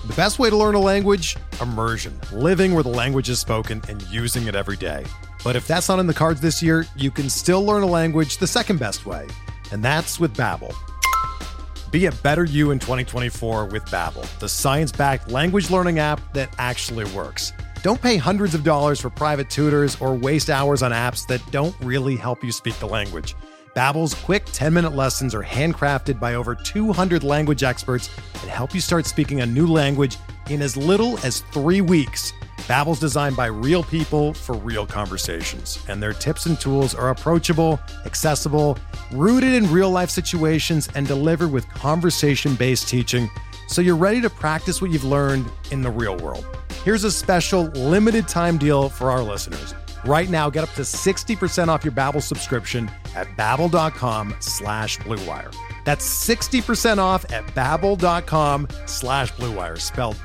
The best way to learn a language? Immersion. Living where the language is spoken and using it every day. But if that's not in the cards this year, you can still learn a language the second best way, and that's with Babbel. Be a better you in 2024 with Babbel, the science-backed language learning app that actually works. Don't pay hundreds of dollars for private tutors or waste hours on apps that don't really help you speak the language. Babbel's quick 10-minute lessons are handcrafted by over 200 language experts and help you start speaking a new language in as little as 3 weeks. Babbel's designed by real people for real conversations, and their tips and tools are approachable, accessible, rooted in real-life situations, and delivered with conversation-based teaching, so you're ready to practice what you've learned in the real world. Here's a special limited-time deal for our listeners. Right now, get up to 60% off your Babbel subscription at babbel.com/Blue Wire. That's 60% off at babbel.com/Blue Wire, spelled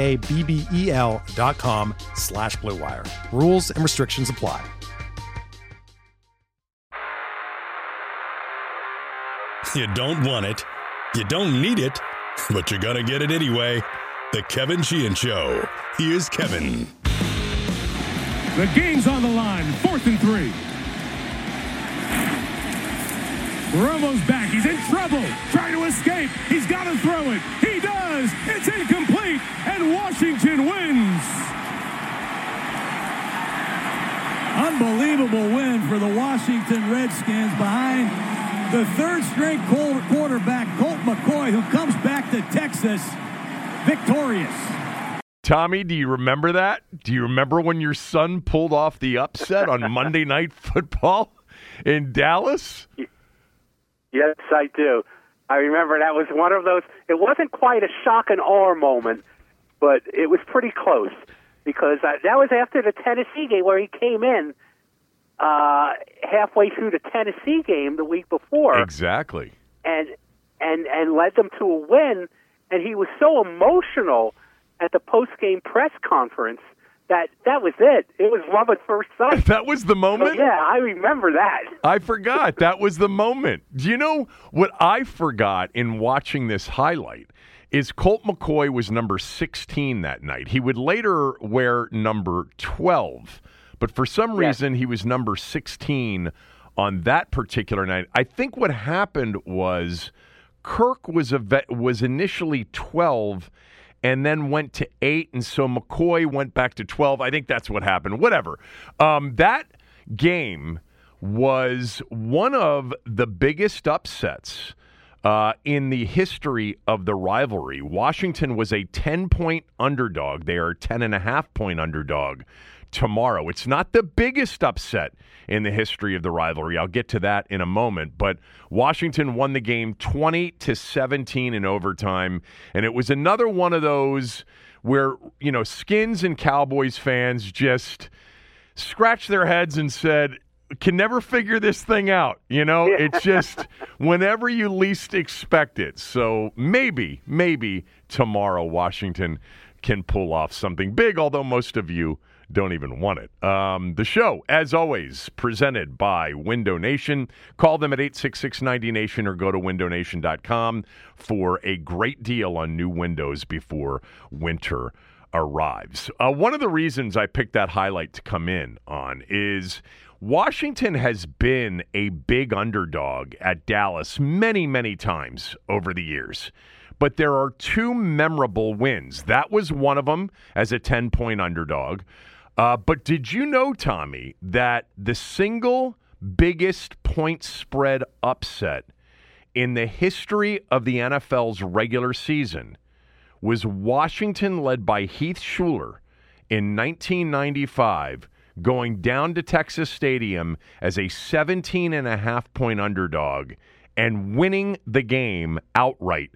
BABBEL.com/Blue Wire. Rules and restrictions apply. You don't want it, you don't need it, but you're gonna get it anyway. The Kevin Sheehan Show. Here's Kevin. The game's on the line, 4th and 3. Romo's back, he's in trouble, trying to escape, he's got to throw it, he does, it's incomplete, and Washington wins. Unbelievable win for the Washington Redskins behind the third-string quarterback, Colt McCoy, who comes back to Texas victorious. Tommy, do you remember that? Do you remember when your son pulled off the upset on Monday Night Football in Dallas? Yes, I do. I remember that was one of those. It wasn't quite a shock and awe moment, but it was pretty close because that was after the Tennessee game where he came in halfway through the Tennessee game the week before. Exactly. And led them to a win, and he was so emotional at the post-game press conference that was it. It was love at first sight. That was the moment? So, yeah, I remember that. I forgot. That was the moment. Do you know what I forgot in watching this highlight is Colt McCoy was number 16 that night. He would later wear number 12, but for some reason he was number 16 on that particular night. I think what happened was Kirk was initially 12 and then went to 8, and so McCoy went back to 12. I think that's what happened. Whatever. That game was one of the biggest upsets in the history of the rivalry. Washington was a 10-point underdog. They are a 10.5-point underdog tomorrow. It's not the biggest upset in the history of the rivalry. I'll get to that in a moment. But Washington won the game 20-17 in overtime. And it was another one of those where, you know, Skins and Cowboys fans just scratched their heads and said, can never figure this thing out. You know, it's just whenever you least expect it. So maybe tomorrow Washington can pull off something big, although most of you don't even want it. The show, as always, presented by Window Nation. Call them at 866-90-NATION or go to windownation.com for a great deal on new windows before winter arrives. One of the reasons I picked that highlight to come in on is Washington has been a big underdog at Dallas many, many times over the years. But there are two memorable wins. That was one of them as a 10-point underdog. But did you know, Tommy, that the single biggest point spread upset in the history of the NFL's regular season was Washington, led by Heath Shuler, in 1995, going down to Texas Stadium as a 17.5-point underdog and winning the game outright,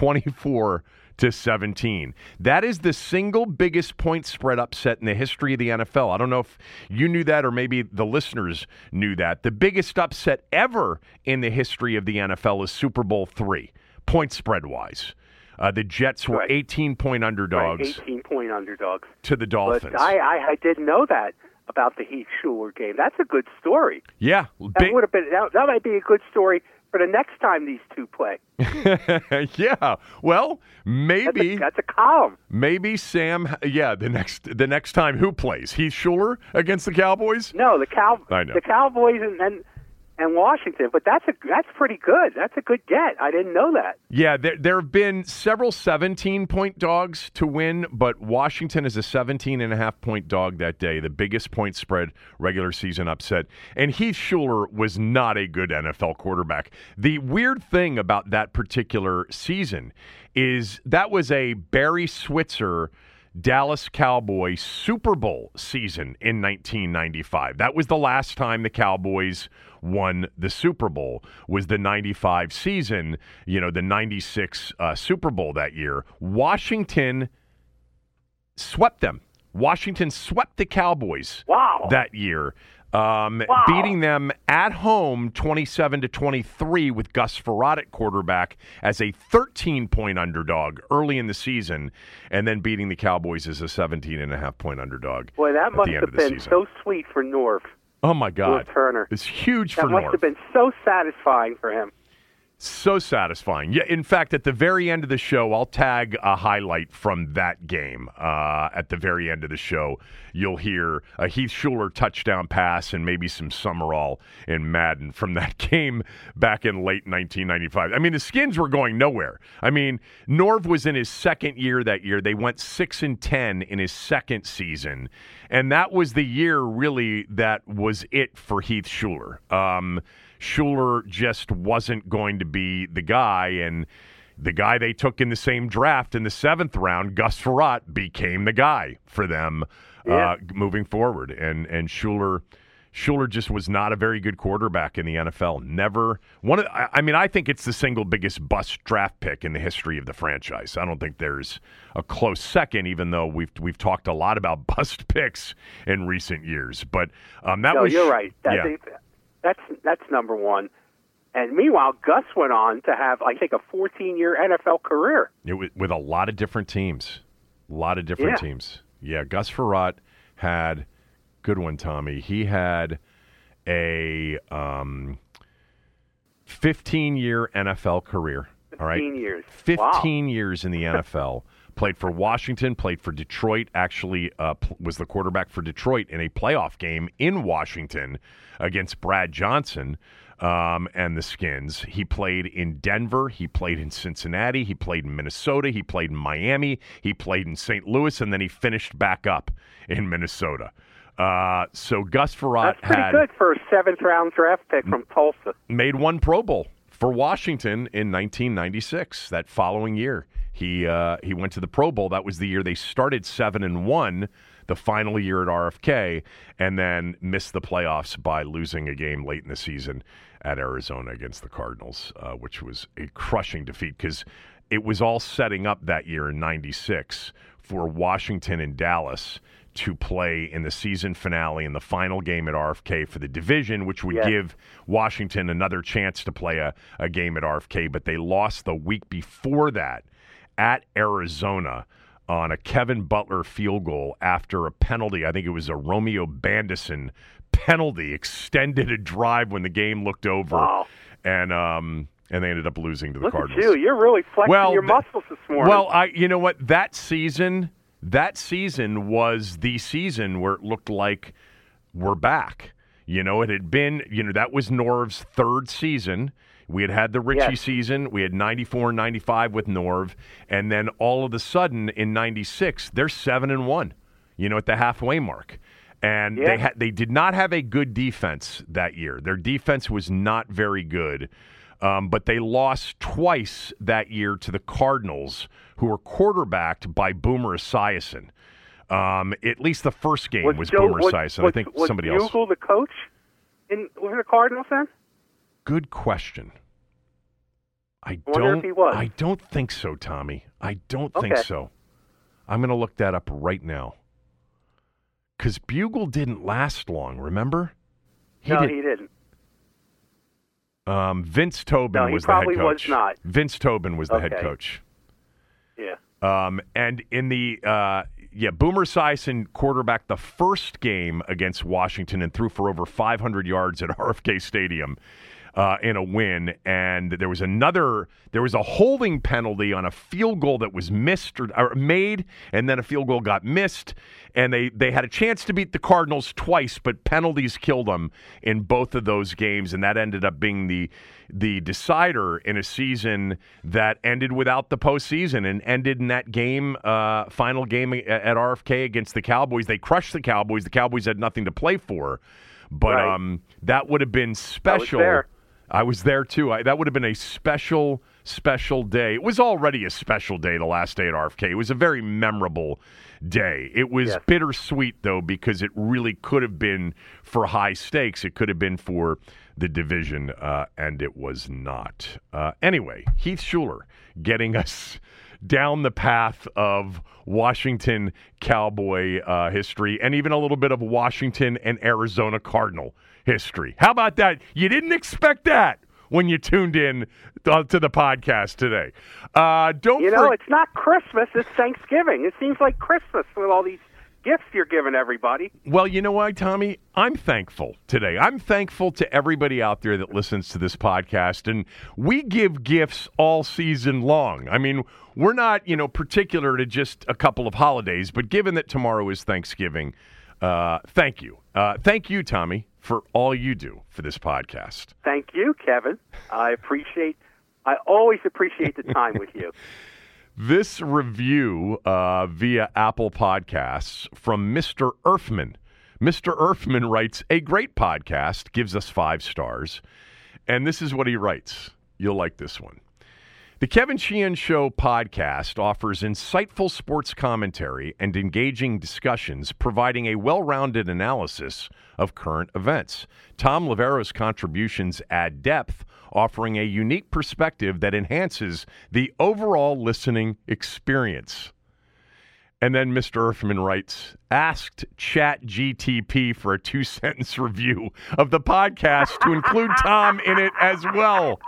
24-17. That is the single biggest point spread upset in the history of the NFL. I don't know if you knew that or maybe the listeners knew that. The biggest upset ever in the history of the NFL is Super Bowl III, point spread-wise. The Jets were 18-point underdogs. 18-point underdogs. To the Dolphins. But I didn't know that about the Heath Shuler game. That's a good story. Yeah. That might be a good story for the next time these two play. Yeah. Well, maybe That's a column. maybe Sam. Yeah. The next time who plays? Heath Schuler against the Cowboys? No, I know. the Cowboys and Washington, but that's pretty good. That's a good get. I didn't know that. Yeah, there have been several 17-point dogs to win, but Washington is a 17.5-point dog that day, the biggest point spread regular season upset. And Heath Schuler was not a good NFL quarterback. The weird thing about that particular season is that was a Barry Switzer Dallas Cowboy Super Bowl season in 1995. That was the last time the Cowboys won the Super Bowl, was the 95 season, the 96 Super Bowl that year. Washington swept them. Washington swept the Cowboys that year, beating them at home 27-23 with Gus Frerotte at quarterback as a 13-point underdog early in the season, and then beating the Cowboys as a 17.5-point underdog. Boy, that must the end have of the been season. so sweet for Norv. Oh, my God. Norv Turner. It's huge for That must Norv. have been so satisfying for him. So satisfying. Yeah. In fact, at the very end of the show, I'll tag a highlight from that game. At the very end of the show, you'll hear a Heath Schuler touchdown pass and maybe some Summerall in Madden from that game back in late 1995. I mean, the Skins were going nowhere. I mean, Norv was in his second year that year. They went 6-10 in his second season. And that was the year, really, that was it for Heath Schuler. Schuler just wasn't going to be the guy, and the guy they took in the same draft in the 7th round, Gus Frerotte, became the guy for them moving forward. And Schuler just was not a very good quarterback in the NFL. Never one. I think it's the single biggest bust draft pick in the history of the franchise. I don't think there's a close second, even though we've talked a lot about bust picks in recent years. But you're right. That's number one. And meanwhile, Gus went on to have, I think, a 14-year NFL career. With a lot of different teams. Teams. Yeah, Gus Frerotte had, good one, Tommy. He had a 15-year NFL career. 15 all right? years. 15 years in the NFL. Played for Washington, played for Detroit, actually was the quarterback for Detroit in a playoff game in Washington against Brad Johnson and the Skins. He played in Denver. He played in Cincinnati. He played in Minnesota. He played in Miami. He played in St. Louis, and then he finished back up in Minnesota. So Gus Frerotte That's pretty good for a 7th-round draft pick from Tulsa. Made one Pro Bowl for Washington in 1996. That following year, he went to the Pro Bowl. That was the year they started 7-1, the final year at RFK, and then missed the playoffs by losing a game late in the season at Arizona against the Cardinals, which was a crushing defeat because it was all setting up that year in 96 for Washington and Dallas to play in the season finale in the final game at RFK for the division, which would give Washington another chance to play a game at RFK. But they lost the week before that at Arizona on a Kevin Butler field goal after a penalty. I think it was a Romeo Bandison penalty, extended a drive when the game looked over. Wow. And they ended up losing to the Cardinals. Look at you. You're really flexing your muscles this morning. Well, you know what? That season was the season where it looked like we're back. It had been, that was Norv's 3rd season. We had the Ritchie season. We had 94 and 95 with Norv. And then all of a sudden in 96, they're 7-1, at the halfway mark. And they did not have a good defense that year. Their defense was not very good. But they lost twice that year to the Cardinals, who were quarterbacked by Boomer Esiason. At least the first game was Boomer Esiason. I think somebody else. Was Bugle the coach with the Cardinals then? Good question. I wonder if he was. I don't think so, Tommy. I don't think so. I'm going to look that up right now. Because Bugle didn't last long, remember? He didn't. Vince Tobin was the head coach. No, he probably was not. Vince Tobin was the head coach. Yeah. And in the Boomer Esiason quarterbacked the first game against Washington and threw for over 500 yards at RFK Stadium. in a win, and there was a holding penalty on a field goal that was missed or made, and then a field goal got missed, and they had a chance to beat the Cardinals twice, but penalties killed them in both of those games, and that ended up being the decider in a season that ended without the postseason and ended in that game, final game at RFK against the Cowboys. They crushed the Cowboys. The Cowboys had nothing to play for, but right. That would have been special. I was there too. That would have been a special day. It was already a special day, the last day at RFK. It was a very memorable day. It was bittersweet, though, because it really could have been for high stakes. It could have been for the division, and it was not. Anyway, Heath Schuler getting us down the path of Washington Cowboy history and even a little bit of Washington and Arizona Cardinal history. How about that? You didn't expect that when you tuned in to the podcast today. It's not Christmas, it's Thanksgiving. It seems like Christmas with all these gifts you're giving everybody. Well, you know what, Tommy? I'm thankful today. I'm thankful to everybody out there that listens to this podcast, and we give gifts all season long. I mean, we're not, particular to just a couple of holidays, but given that tomorrow is Thanksgiving, thank you. Thank you, Tommy, for all you do for this podcast. Thank you, Kevin. I always appreciate the time with you. This review via Apple Podcasts from Mr. Erfman. Mr. Erfman writes, a great podcast, gives us 5 stars. And this is what he writes. You'll like this one. The Kevin Sheehan Show podcast offers insightful sports commentary and engaging discussions, providing a well-rounded analysis of current events. Tom Lavero's contributions add depth, offering a unique perspective that enhances the overall listening experience. And then Mr. Erfman writes, asked ChatGTP for a 2-sentence review of the podcast to include Tom in it as well.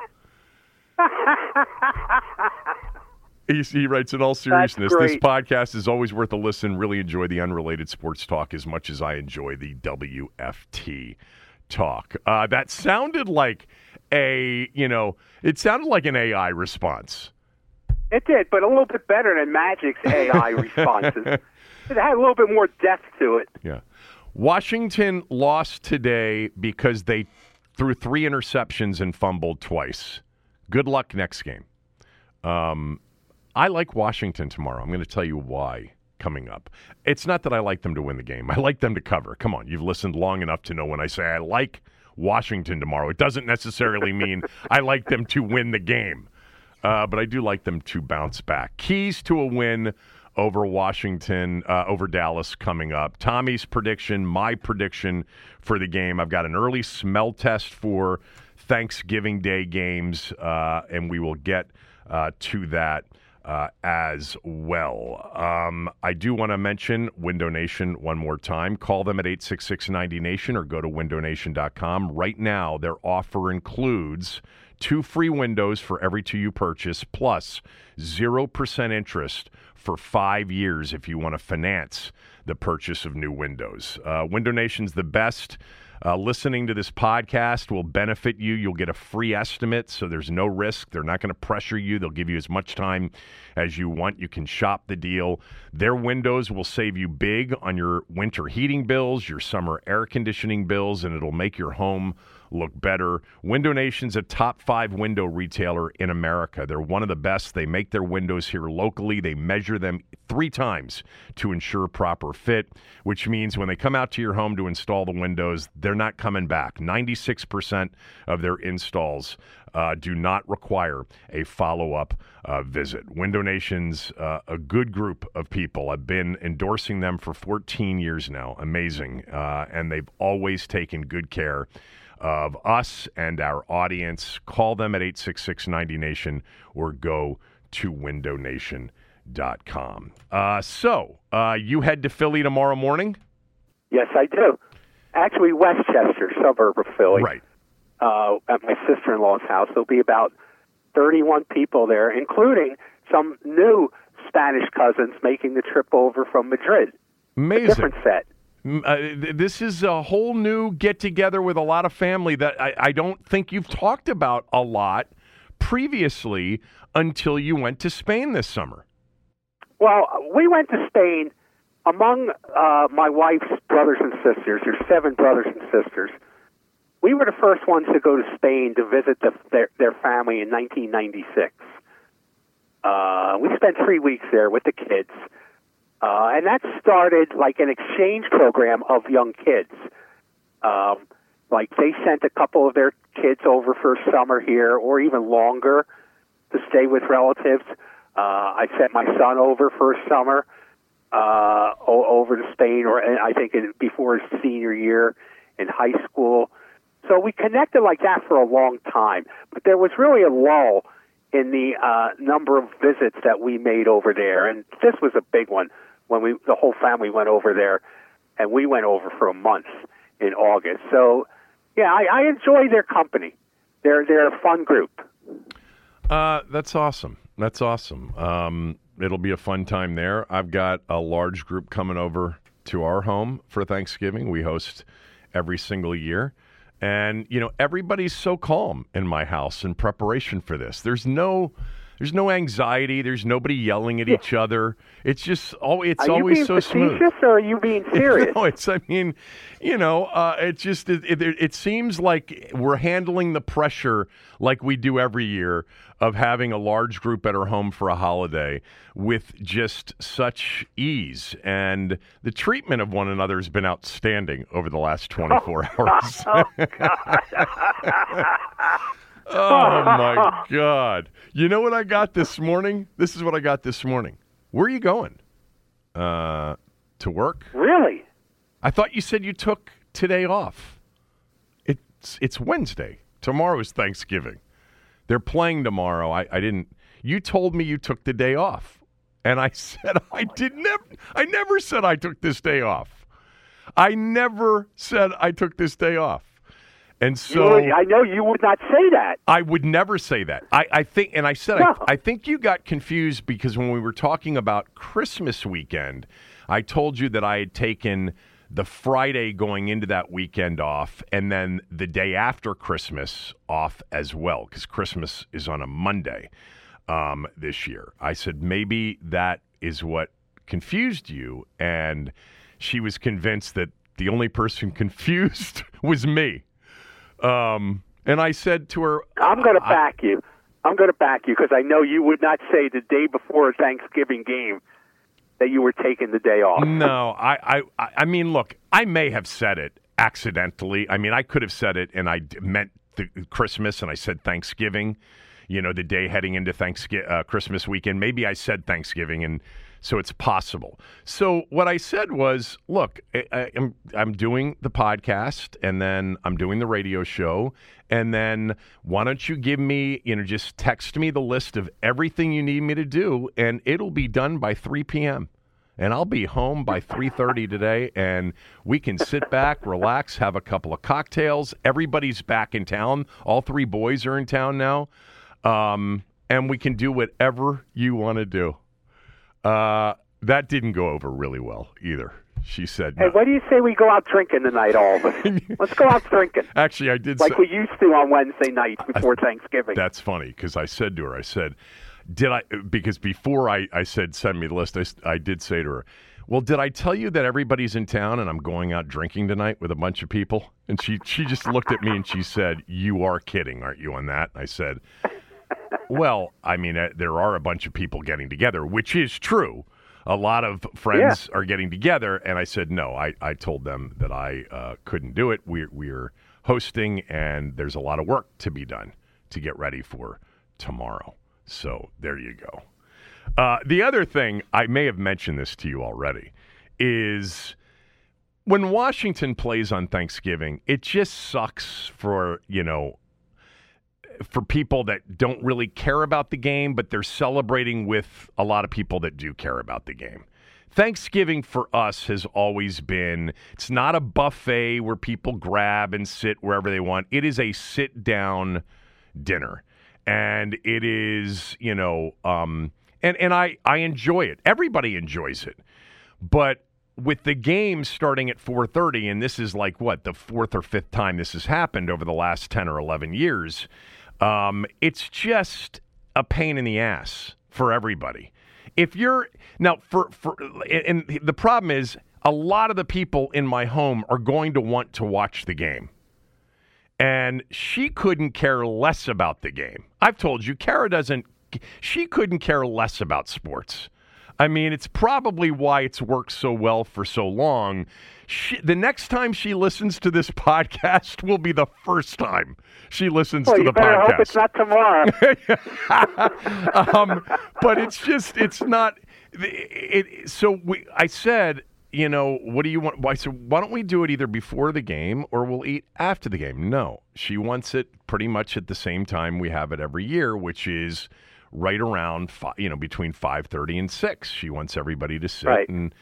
He writes, in all seriousness, this podcast is always worth a listen. Really enjoy the unrelated sports talk as much as I enjoy the WFT talk. That sounded like it sounded like an AI response. It did, but a little bit better than Magic's AI responses. It had a little bit more depth to it. Yeah. Washington lost today because they threw 3 interceptions and fumbled twice. Good luck next game. I like Washington tomorrow. I'm going to tell you why coming up. It's not that I like them to win the game. I like them to cover. Come on, you've listened long enough to know when I say I like Washington tomorrow. It doesn't necessarily mean I like them to win the game, but I do like them to bounce back. Keys to a win over Washington, over Dallas coming up. Tommy's prediction, my prediction for the game. I've got an early smell test for Thanksgiving Day games, and we will get to that as well. I do want to mention Window Nation one more time. Call them at 866-90-NATION or go to windownation.com. Right now, their offer includes 2 free windows for every 2 you purchase, plus 0% interest for 5 years if you want to finance the purchase of new windows. Window Nation's the best. Listening to this podcast will benefit you. You'll get a free estimate, so there's no risk. They're not going to pressure you. They'll give you as much time as you want. You can shop the deal. Their windows will save you big on your winter heating bills, your summer air conditioning bills, and it'll make your home look better. Window Nation's a top 5 window retailer in America. They're one of the best. They make their windows here locally. They measure them 3 times to ensure proper fit, which means when they come out to your home to install the windows, they're not coming back. 96% of their installs do not require a follow-up visit. Window Nation's a good group of people. I've been endorsing them for 14 years now. Amazing. And they've always taken good care of us and our audience. Call them at 866-90-NATION or go to windownation.com. So you head to Philly tomorrow morning? Yes, I do. Actually, Westchester, suburb of Philly. Right. At my sister-in-law's house. There'll be about 31 people there, including some new Spanish cousins making the trip over from Madrid. Amazing. A different set. This is a whole new get-together with a lot of family that I don't think you've talked about a lot previously until you went to Spain this summer. Well, we went to Spain among my wife's brothers and sisters. There's 7 brothers and sisters. We were the first ones to go to Spain to visit their family in 1996. We spent 3 weeks there with the kids. And that started like an exchange program of young kids. Like they sent a couple of their kids over for a summer here or even longer to stay with relatives. I sent my son over for a summer over to Spain, or I think before his senior year in high school. So we connected like that for a long time. But there was really a lull in the number of visits that we made over there. And this was a big one when the whole family went over there, and we went over for a month in August. So, yeah, I enjoy their company. They're a fun group. That's awesome. That's awesome. It'll be a fun time there. I've got a large group coming over to our home for Thanksgiving. We host every single year. And, everybody's so calm in my house in preparation for this. There's no anxiety. There's nobody yelling at each other. It's just always so smooth. Are you being facetious or are you being serious? No, it seems like we're handling the pressure like we do every year of having a large group at our home for a holiday with just such ease. And the treatment of one another has been outstanding over the last 24 hours. Oh, God. Oh, my God. You know what I got this morning? This is what I got this morning. Where are you going? To work? Really? I thought you said you took today off. It's Wednesday. Tomorrow is Thanksgiving. They're playing tomorrow. I didn't. You told me you took the day off. And I said I never said I took this day off. I never said I took this day off. And so I know you would not say that. I would never say that. I think, and I said, No. I think you got confused because when we were talking about Christmas weekend, I told you that I had taken the Friday going into that weekend off and then the day after Christmas off as well, because Christmas is on a Monday this year. I said, maybe that is what confused you. And she was convinced that the only person confused was me. And I said to her, I'm going to back you. I'm going to back you because I know you would not say the day before a Thanksgiving game that you were taking the day off. No, I mean, look, I may have said it accidentally. I mean, I could have said it and I meant Christmas and I said Thanksgiving, the day heading into Christmas weekend. Maybe I said Thanksgiving, and so it's possible. So what I said was, look, I'm doing the podcast and then I'm doing the radio show. And then why don't you give me, just text me the list of everything you need me to do and it'll be done by 3 p.m. And I'll be home by 3:30 today and we can sit back, relax, have a couple of cocktails. Everybody's back in town. All 3 boys are in town now. And we can do whatever you want to do. That didn't go over really well either. She said, "Hey, what do you say we go out drinking tonight, all of us? Let's go out drinking." Actually, I did like we used to on Wednesday night before Thanksgiving. That's funny because I said to her, because before I said, send me the list, I did say to her, well, did I tell you that everybody's in town and I'm going out drinking tonight with a bunch of people? And she just looked at me and she said, you are kidding, aren't you on that? I said, well, I mean, there are a bunch of people getting together, which is true. A lot of friends are getting together. And I said, no, I told them that I couldn't do it. We're hosting and there's a lot of work to be done to get ready for tomorrow. So there you go. The other thing, I may have mentioned this to you already, is when Washington plays on Thanksgiving, it just sucks for people that don't really care about the game, but they're celebrating with a lot of people that do care about the game. Thanksgiving for us has always been, it's not a buffet where people grab and sit wherever they want. It is a sit-down dinner. And it is, and I enjoy it. Everybody enjoys it. But with the game starting at 4:30, and this is like, what, the fourth or fifth time this has happened over the last 10 or 11 years, it's just a pain in the ass for everybody. If you're now and the problem is a lot of the people in my home are going to want to watch the game. And she couldn't care less about the game. I've told you, she couldn't care less about sports. I mean, it's probably why it's worked so well for so long. The next time she listens to this podcast will be the first time she listens to the podcast. Hope it's not tomorrow. But it's not. I said, what do you want? I said, why don't we do it either before the game or we'll eat after the game? No, she wants it pretty much at the same time we have it every year, which is right around, between 5:30 and 6. She wants everybody to sit right. and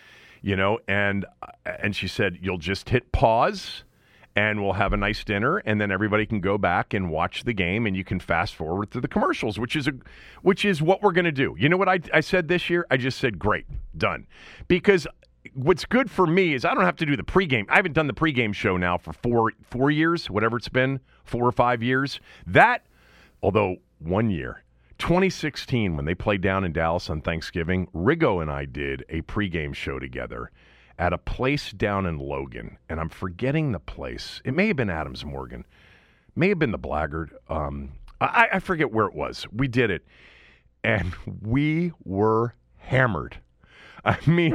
she said, you'll just hit pause and we'll have a nice dinner and then everybody can go back and watch the game and you can fast forward through the commercials, which is what we're going to do. You know what I said this year? I just said, great, done. Because what's good for me is I don't have to do the pregame. I haven't done the pregame show now for four years, whatever it's been, 4 or 5 years. Although 1 year, 2016, when they played down in Dallas on Thanksgiving, Riggo and I did a pregame show together at a place down in Logan, and I'm forgetting the place. It may have been Adams Morgan. May have been the Blackguard. I forget where it was. We did it, and we were hammered. I mean,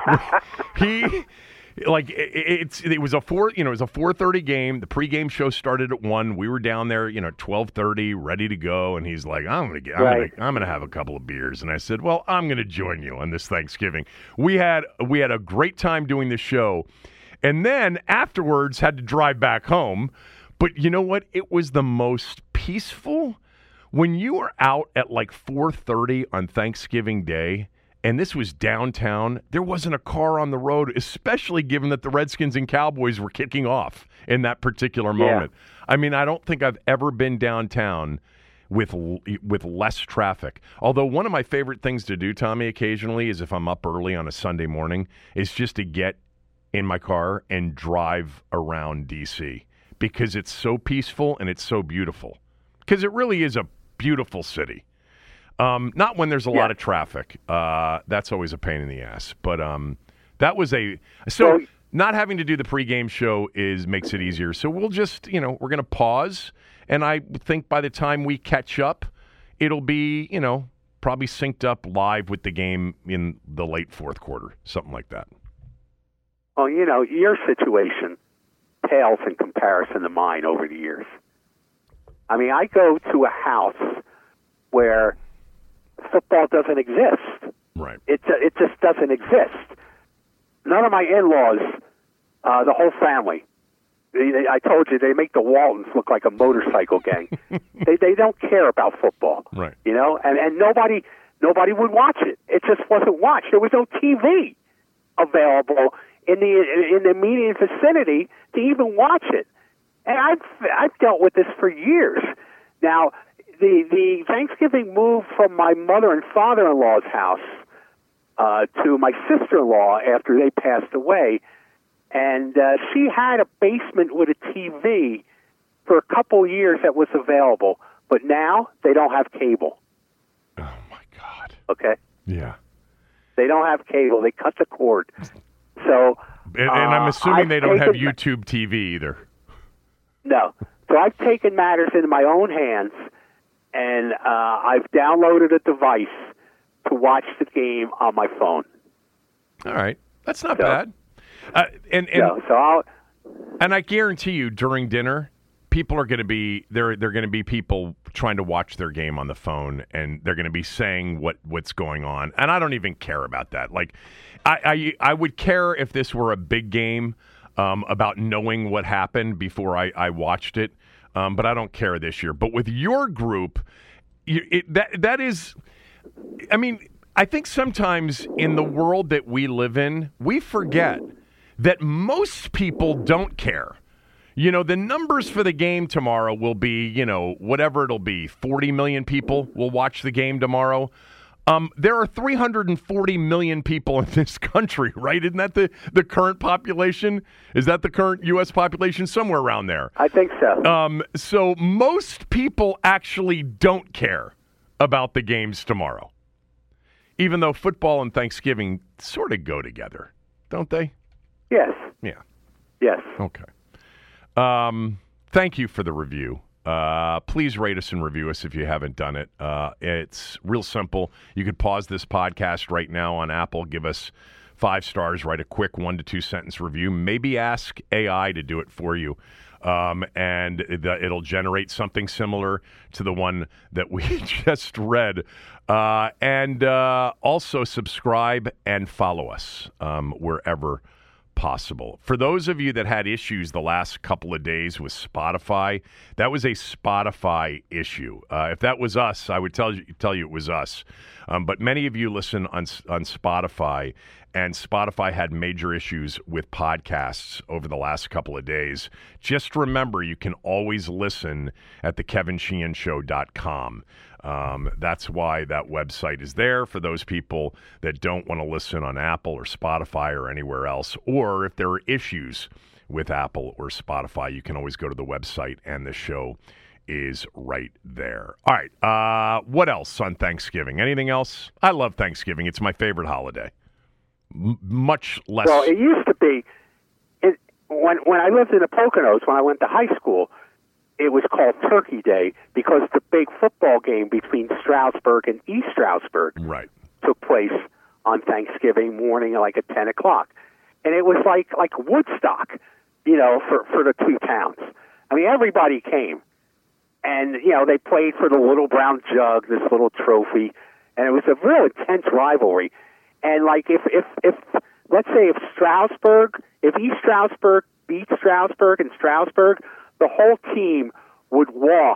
it was a 4:30 game. The pregame show started at 1. We were down there, 12:30, ready to go. And he's like, I'm gonna have a couple of beers. And I said, well, I'm gonna join you on this Thanksgiving. We had a great time doing the show, and then afterwards had to drive back home. But you know what? It was the most peaceful when you were out at like 4:30 on Thanksgiving Day. And this was downtown. There wasn't a car on the road, especially given that the Redskins and Cowboys were kicking off in that particular moment. Yeah. I mean, I don't think I've ever been downtown with less traffic. Although one of my favorite things to do, Tommy, occasionally is if I'm up early on a Sunday morning, is just to get in my car and drive around D.C. because it's so peaceful and it's so beautiful. Because it really is a beautiful city. Not when there's a lot of traffic. That's always a pain in the ass. But that was not having to do the pregame show makes it easier. So we'll just, we're going to pause. And I think by the time we catch up, it'll be, probably synced up live with the game in the late fourth quarter, something like that. Well, your situation pales in comparison to mine over the years. I mean, I go to a house where football doesn't exist. Right. It just doesn't exist. None of my in-laws, the whole family, I told you, they make the Waltons look like a motorcycle gang. They don't care about football. Right. And nobody would watch it. It just wasn't watched. There was no TV available in the immediate vicinity to even watch it. And I've dealt with this for years. Now, the Thanksgiving move from my mother and father-in-law's house to my sister-in-law after they passed away, and she had a basement with a TV for a couple years that was available, but now they don't have cable. Oh, my God. Okay? Yeah. They don't have cable. They cut the cord. So, and I'm assuming they don't have YouTube TV either. No. So I've taken matters into my own hands, and I've downloaded a device to watch the game on my phone. All right, that's not bad. And I guarantee you, during dinner, people are going to be they're going to be people trying to watch their game on the phone, and they're going to be saying what's going on. And I don't even care about that. Like, I would care if this were a big game about knowing what happened before I watched it. But I don't care this year. But with your group, that is, I mean, I think sometimes in the world that we live in, we forget that most people don't care. The numbers for the game tomorrow will be, whatever it'll be, 40 million people will watch the game tomorrow. There are 340 million people in this country, right? Isn't that the current population? Is that the current U.S. population? Somewhere around there. I think so. So most people actually don't care about the games tomorrow, even though football and Thanksgiving sort of go together, don't they? Yes. Yeah. Yes. Okay. Thank you for the review. Please rate us and review us if you haven't done it. It's real simple. You could pause this podcast right now on Apple, give us 5 stars, write a quick 1 to 2 sentence review, maybe ask AI to do it for you. And it'll generate something similar to the one that we just read. And also subscribe and follow us wherever possible. For those of you that had issues the last couple of days with Spotify, that was a Spotify issue. If that was us, I would tell you it was us. But many of you listen on Spotify, and Spotify had major issues with podcasts over the last couple of days. Just remember, you can always listen at thekevinsheehanshow.com. That's why that website is there for those people that don't want to listen on Apple or Spotify or anywhere else. Or if there are issues with Apple or Spotify, you can always go to the website, and the show is right there. All right. What else on Thanksgiving? Anything else? I love Thanksgiving. It's my favorite holiday. Much less. Well, it used to be when I lived in the Poconos, when I went to high school, it was called Turkey Day because the big football game between Stroudsburg and East Stroudsburg took place on Thanksgiving morning, like at 10 o'clock. And it was like Woodstock, for the two towns. I mean, everybody came. And, they played for the Little Brown Jug, this little trophy. And it was a real intense rivalry. And, if let's say if East Stroudsburg beat Stroudsburg and Stroudsburg, the whole team would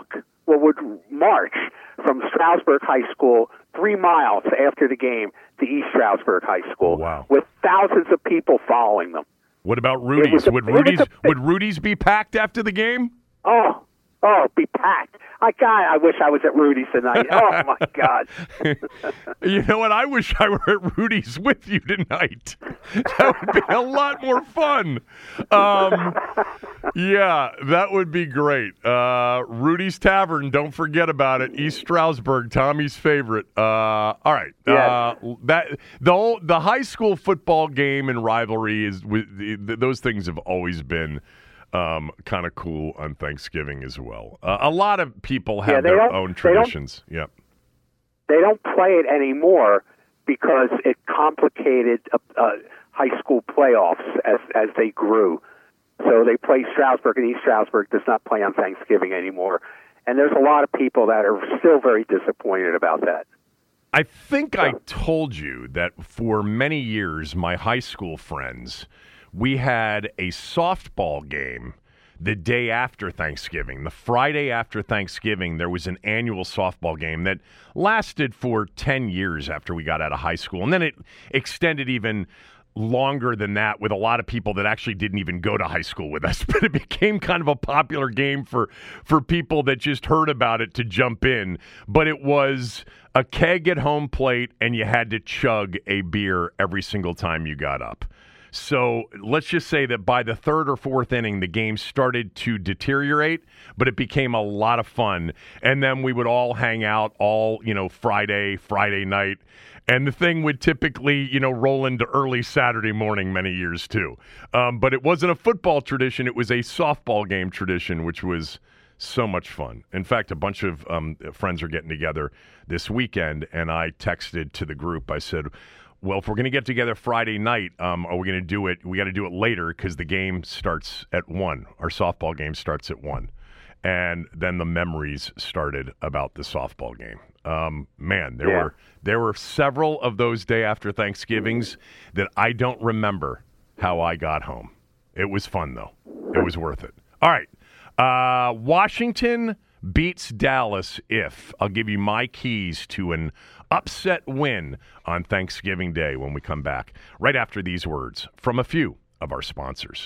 march from Stroudsburg High School 3 miles after the game to East Stroudsburg High School. Wow. With thousands of people following them. What about Rudy's? Would Rudy's be packed after the game? Oh, be packed. I wish I was at Rudy's tonight. Oh, my God. You know what? I wish I were at Rudy's with you tonight. That would be a lot more fun. Yeah, that would be great. Rudy's Tavern, don't forget about it. East Stroudsburg, Tommy's favorite. All right. Yes. The high school football game and rivalry those things have always been kind of cool on Thanksgiving as well. A lot of people have their own traditions. Yep. They don't play it anymore because it complicated high school playoffs as they grew. So they play Stroudsburg, and East Stroudsburg does not play on Thanksgiving anymore. And there's a lot of people that are still very disappointed about that. I think I told you that for many years, my high school friends, we had a softball game the day after Thanksgiving. The Friday after Thanksgiving, there was an annual softball game that lasted for 10 years after we got out of high school. And then it extended even longer than that with a lot of people that actually didn't even go to high school with us. But it became kind of a popular game for people that just heard about it to jump in. But it was a keg at home plate, and you had to chug a beer every single time you got up. So let's just say that by the third or fourth inning, the game started to deteriorate, but it became a lot of fun. And then we would all hang out Friday night. And the thing would typically, roll into early Saturday morning many years too. But it wasn't a football tradition. It was a softball game tradition, which was so much fun. In fact, a bunch of friends are getting together this weekend, and I texted to the group. I said, well, if we're going to get together Friday night, are we going to do it? We got to do it later because the game starts at 1. Our softball game starts at 1. And then the memories started about the softball game. Man, there were several of those day after Thanksgivings that I don't remember how I got home. It was fun, though. It was worth it. All right. Washington beats Dallas if. I'll give you my keys to an upset win on Thanksgiving Day when we come back, right after these words from a few of our sponsors.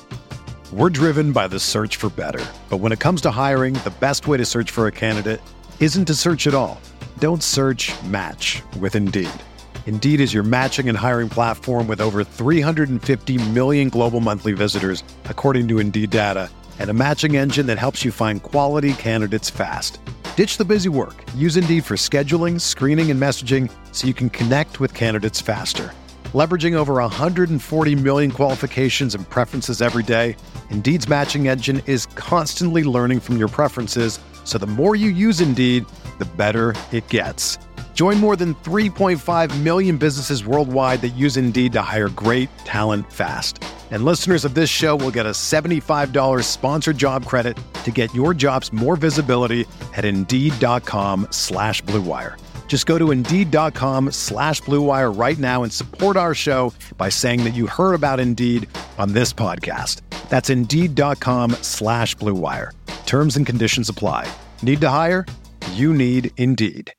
We're driven by the search for better. But when it comes to hiring, the best way to search for a candidate isn't to search at all. Don't search, match with Indeed. Indeed is your matching and hiring platform with over 350 million global monthly visitors, according to Indeed data, and a matching engine that helps you find quality candidates fast. Ditch the busy work. Use Indeed for scheduling, screening, and messaging so you can connect with candidates faster. Leveraging over 140 million qualifications and preferences every day, Indeed's matching engine is constantly learning from your preferences, so the more you use Indeed, the better it gets. Join more than 3.5 million businesses worldwide that use Indeed to hire great talent fast. And listeners of this show will get a $75 sponsored job credit to get your jobs more visibility at Indeed.com/Blue Wire. Just go to Indeed.com/Blue Wire right now and support our show by saying that you heard about Indeed on this podcast. That's Indeed.com/Blue Wire. Terms and conditions apply. Need to hire? You need Indeed.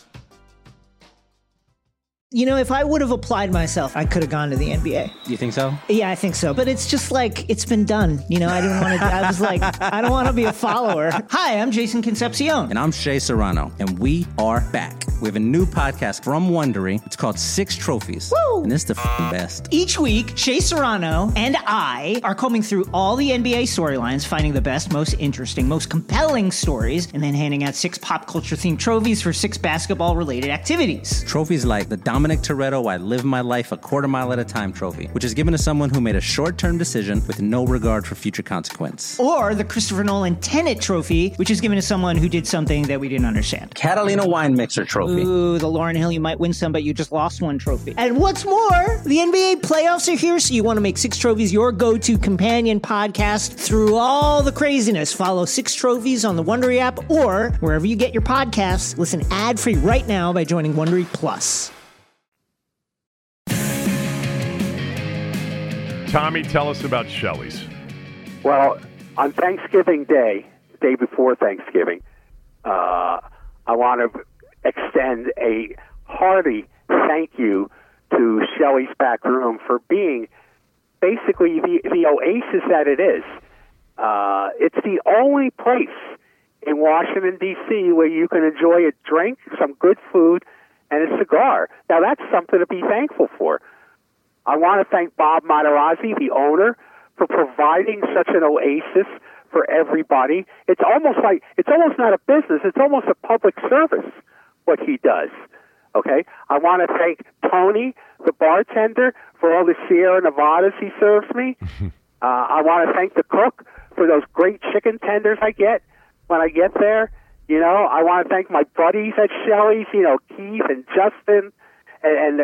You know, if I would have applied myself, I could have gone to the NBA. You think so? Yeah, I think so. But it's just like, it's been done. You know, I didn't want to, I was like, I don't want to be a follower. Hi, I'm Jason Concepcion. And I'm Shea Serrano. And we are back. We have a new podcast from Wondery. It's called Six Trophies. Woo! And it's the best. Each week, Shea Serrano and I are combing through all the NBA storylines, finding the best, most interesting, most compelling stories, and then handing out 6 pop culture themed trophies for 6 basketball related activities. Trophies like the Dominic Toretto I Live My Life a Quarter Mile at a Time trophy, which is given to someone who made a short-term decision with no regard for future consequence. Or the Christopher Nolan Tenet trophy, which is given to someone who did something that we didn't understand. Catalina Wine Mixer trophy. Ooh, the Lauryn Hill You Might Win Some, but You Just Lost One trophy. And what's more, the NBA playoffs are here, so you want to make 6 Trophies your go-to companion podcast through all the craziness. Follow 6 Trophies on the Wondery app or wherever you get your podcasts. Listen ad-free right now by joining Wondery Plus. Tommy, tell us about Shelley's. Well, on Thanksgiving Day, day before Thanksgiving, I want to extend a hearty thank you to Shelley's Back Room for being basically the oasis that it is. It's the only place in Washington, D.C. where you can enjoy a drink, some good food, and a cigar. Now, that's something to be thankful for. I want to thank Bob Materazzi, the owner, for providing such an oasis for everybody. It's almost not a business. It's almost a public service, what he does. Okay? I want to thank Tony, the bartender, for all the Sierra Nevadas he serves me. I want to thank the cook for those great chicken tenders I get when I get there. You know, I want to thank my buddies at Shelley's, you know, Keith and Justin and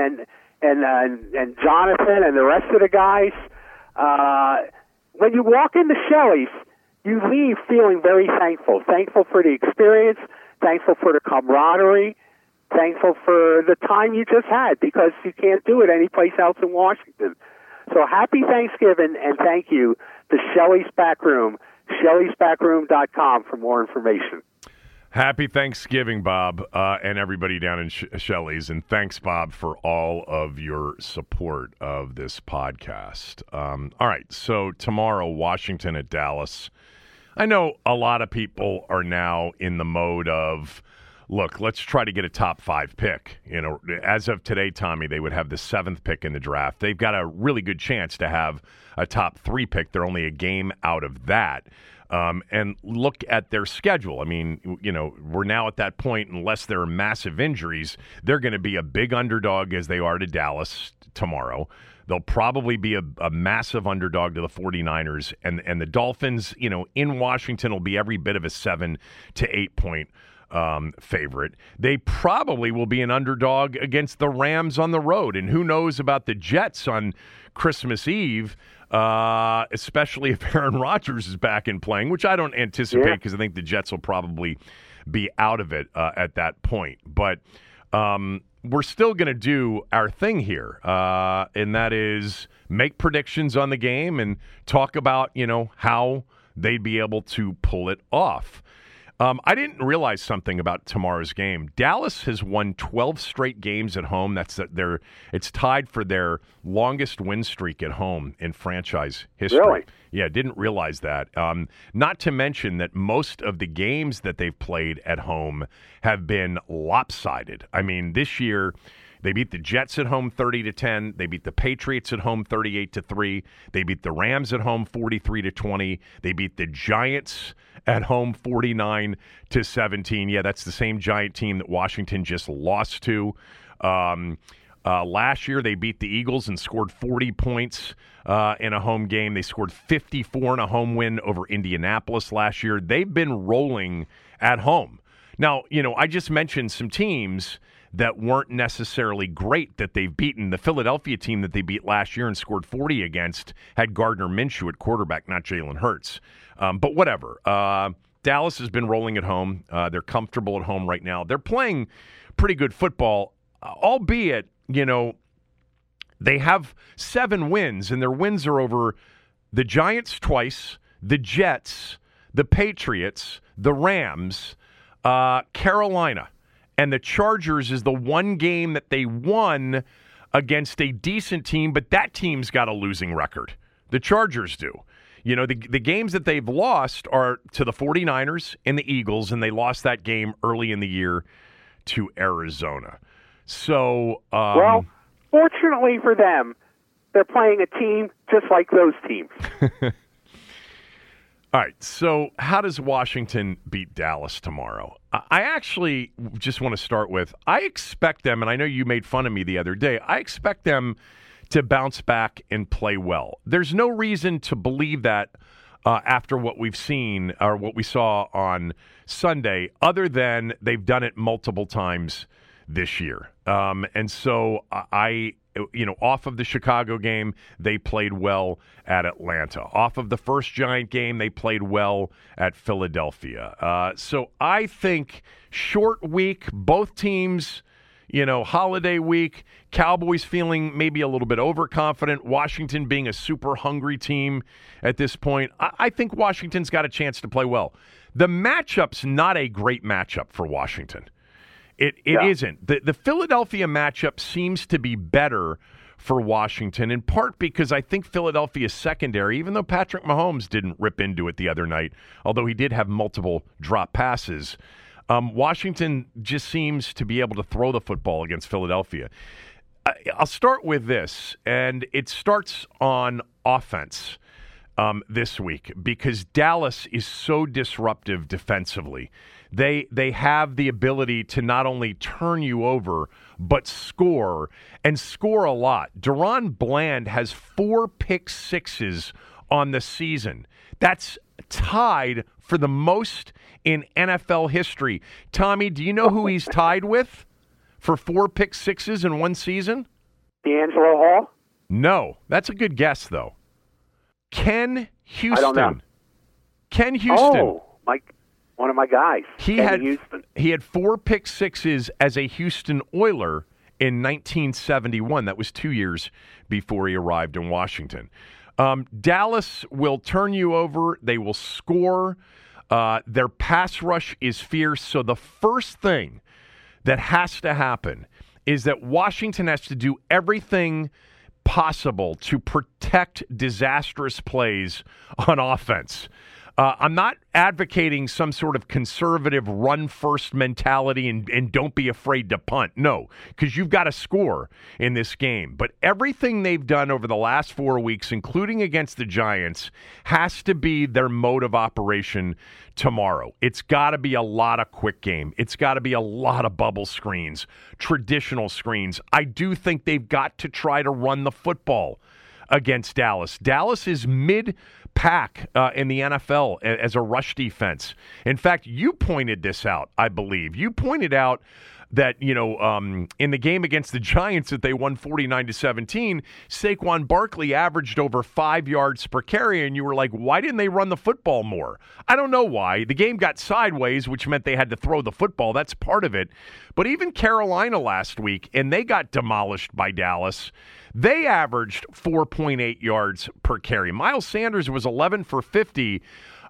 Jonathan and the rest of the guys. When you walk into Shelley's, you leave feeling very thankful. Thankful for the experience, thankful for the camaraderie, thankful for the time you just had, because you can't do it anyplace else in Washington. So happy Thanksgiving, and thank you to Shelley's Back Room, Shelley'sBackroom.com for more information. Happy Thanksgiving, Bob, and everybody down in Shelley's. And thanks, Bob, for all of your support of this podcast. All right, so tomorrow, Washington at Dallas. I know a lot of people are now in the mode of, look, let's try to get a top 5 pick. You know, as of today, Tommy, they would have the 7th pick in the draft. They've got a really good chance to have a top 3 pick. They're only a game out of that. And look at their schedule. I mean, you know, we're now at that point, unless there are massive injuries, they're going to be a big underdog as they are to Dallas tomorrow. They'll probably be a massive underdog to the 49ers. And the Dolphins, you know, in Washington will be every bit of a 7 to 8 point favorite. They probably will be an underdog against the Rams on the road. And who knows about the Jets on Christmas Eve, especially if Aaron Rodgers is back in playing, which I don't anticipate because I think the Jets will probably be out of it at that point. But we're still going to do our thing here, and that is make predictions on the game and talk about, you know, how they'd be able to pull it off. I didn't realize something about tomorrow's game. Dallas has won 12 straight games at home. It's tied for their longest win streak at home in franchise history. Really? Yeah, didn't realize that. Not to mention that most of the games that they've played at home have been lopsided. I mean, this year they beat the Jets at home 30-10. They beat the Patriots at home 38-3. They beat the Rams at home 43-20. They beat the Giants at home 49-17. Yeah, that's the same Giant team that Washington just lost to. Last year, they beat the Eagles and scored 40 points in a home game. They scored 54 in a home win over Indianapolis last year. They've been rolling at home. Now, I just mentioned some teams that weren't necessarily great that they've beaten. The Philadelphia team that they beat last year and scored 40 against had Gardner Minshew at quarterback, not Jalen Hurts. But whatever. Dallas has been rolling at home. They're comfortable at home right now. They're playing pretty good football, albeit, they have 7 wins, and their wins are over the Giants twice, the Jets, the Patriots, the Rams, Carolina. And the Chargers is the one game that they won against a decent team, but that team's got a losing record. The Chargers do. The games that they've lost are to the 49ers and the Eagles, and they lost that game early in the year to Arizona. So, well, fortunately for them, they're playing a team just like those teams. All right, so how does Washington beat Dallas tomorrow? I actually just want to start with, I expect them, and I know you made fun of me the other day, I expect them to bounce back and play well. There's no reason to believe that after what we've seen or what we saw on Sunday, other than they've done it multiple times this year. And so off of the Chicago game, they played well at Atlanta. Off of the first Giant game, they played well at Philadelphia. So I think short week, both teams, holiday week, Cowboys feeling maybe a little bit overconfident, Washington being a super hungry team at this point. I think Washington's got a chance to play well. The matchup's not a great matchup for Washington. It isn't. The Philadelphia matchup seems to be better for Washington, in part because I think Philadelphia's secondary, even though Patrick Mahomes didn't rip into it the other night, although he did have multiple drop passes, Washington just seems to be able to throw the football against Philadelphia. I'll start with this, and it starts on offense this week because Dallas is so disruptive defensively. They have the ability to not only turn you over, but score, and score a lot. Deron Bland has 4 pick sixes on the season. That's tied for the most in NFL history. Tommy, do you know who he's tied with for 4 pick sixes in one season? D'Angelo Hall? No. That's a good guess, though. Ken Houston. I don't know. Ken Houston. Oh, one of my guys. He had 4 pick sixes as a Houston Oiler in 1971. That was 2 years before he arrived in Washington. Dallas will turn you over. They will score. Their pass rush is fierce. So the first thing that has to happen is that Washington has to do everything possible to protect disastrous plays on offense. I'm not advocating some sort of conservative run-first mentality and don't be afraid to punt. No, because you've got to score in this game. But everything they've done over the last 4 weeks, including against the Giants, has to be their mode of operation tomorrow. It's got to be a lot of quick game. It's got to be a lot of bubble screens, traditional screens. I do think they've got to try to run the football against Dallas. Dallas is mid-pack in the NFL as a rush defense. In fact, you pointed this out, I believe. You pointed out that, in the game against the Giants that they won 49-17, Saquon Barkley averaged over 5 yards per carry, and you were like, why didn't they run the football more? I don't know why. The game got sideways, which meant they had to throw the football. That's part of it. But even Carolina last week, and they got demolished by Dallas, they averaged 4.8 yards per carry. Miles Sanders was 11 for 50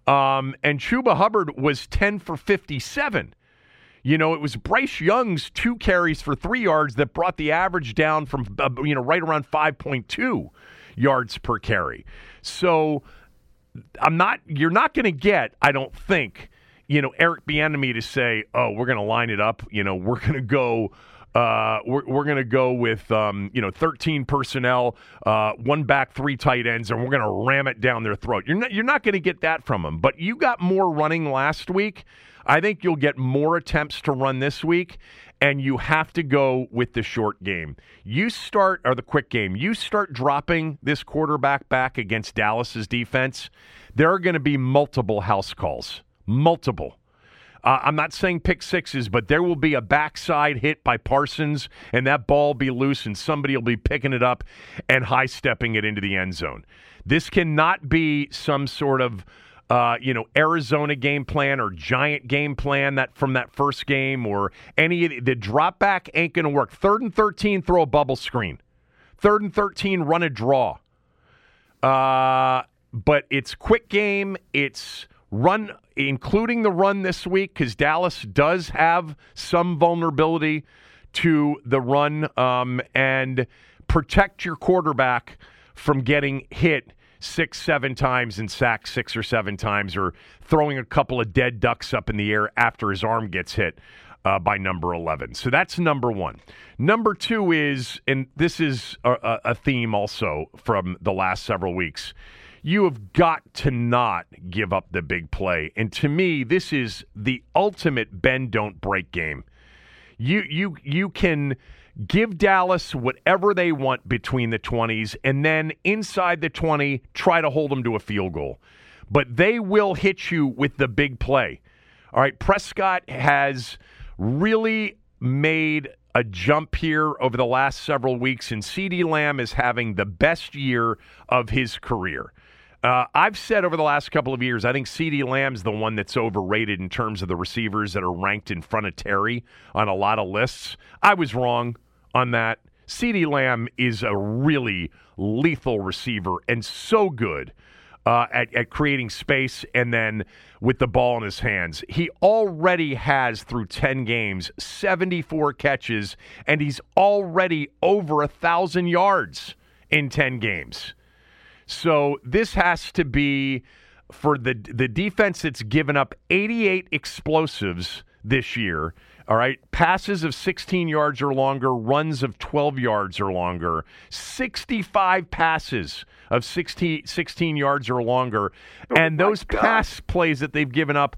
And Chuba Hubbard was 10 for 57. You know, it was Bryce Young's 2 carries for 3 yards that brought the average down from, right around 5.2 yards per carry. So you're not going to get, I don't think, Eric Bieniemy to say, oh, we're going to line it up. We're going to go, we're going to go with, 13 personnel, 1 back, 3 tight ends, and we're going to ram it down their throat. You're not going to get that from them. But you got more running last week. I think you'll get more attempts to run this week, and you have to go with the short game. The quick game. You start dropping this quarterback back against Dallas's defense, there are going to be multiple house calls. Multiple. I'm not saying pick sixes, but there will be a backside hit by Parsons, and that ball will be loose, and somebody will be picking it up and high-stepping it into the end zone. This cannot be some sort of Arizona game plan or Giant game plan from that first game, or any of the drop back ain't going to work. 3rd and 13, throw a bubble screen. 3rd and 13, run a draw. But it's quick game. It's run, including the run this week, because Dallas does have some vulnerability to the run, and protect your quarterback from getting hit 6-7 times and sacked 6 or 7 times, or throwing a couple of dead ducks up in the air after his arm gets hit by number 11. So that's number 1. Number 2 is, and this is a theme also from the last several weeks, you have got to not give up the big play. And to me, this is the ultimate bend, don't break game. You can give Dallas whatever they want between the 20s, and then inside the 20, try to hold them to a field goal. But they will hit you with the big play. All right, Prescott has really made a jump here over the last several weeks, and CeeDee Lamb is having the best year of his career. I've said over the last couple of years, I think CeeDee Lamb's the one that's overrated in terms of the receivers that are ranked in front of Terry on a lot of lists. I was wrong on that. CeeDee Lamb is a really lethal receiver and so good at creating space and then with the ball in his hands. He already has, through 10 games, 74 catches, and he's already over 1,000 yards in 10 games. So this has to be, for the defense that's given up 88 explosives this year, all right, passes of 16 yards or longer, runs of 12 yards or longer, 65 passes of 16 yards or longer, and those pass plays that they've given up,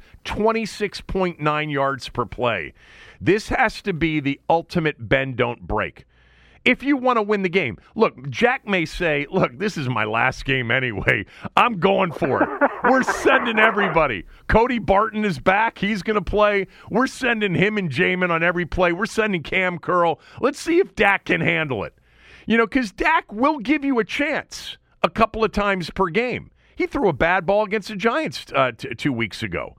26.9 yards per play. This has to be the ultimate bend, don't break. If you want to win the game, look, Jack may say, look, this is my last game anyway. I'm going for it. We're sending everybody. Cody Barton is back. He's going to play. We're sending him and Jamin on every play. We're sending Cam Curl. Let's see if Dak can handle it. Because Dak will give you a chance a couple of times per game. He threw a bad ball against the Giants 2 weeks ago.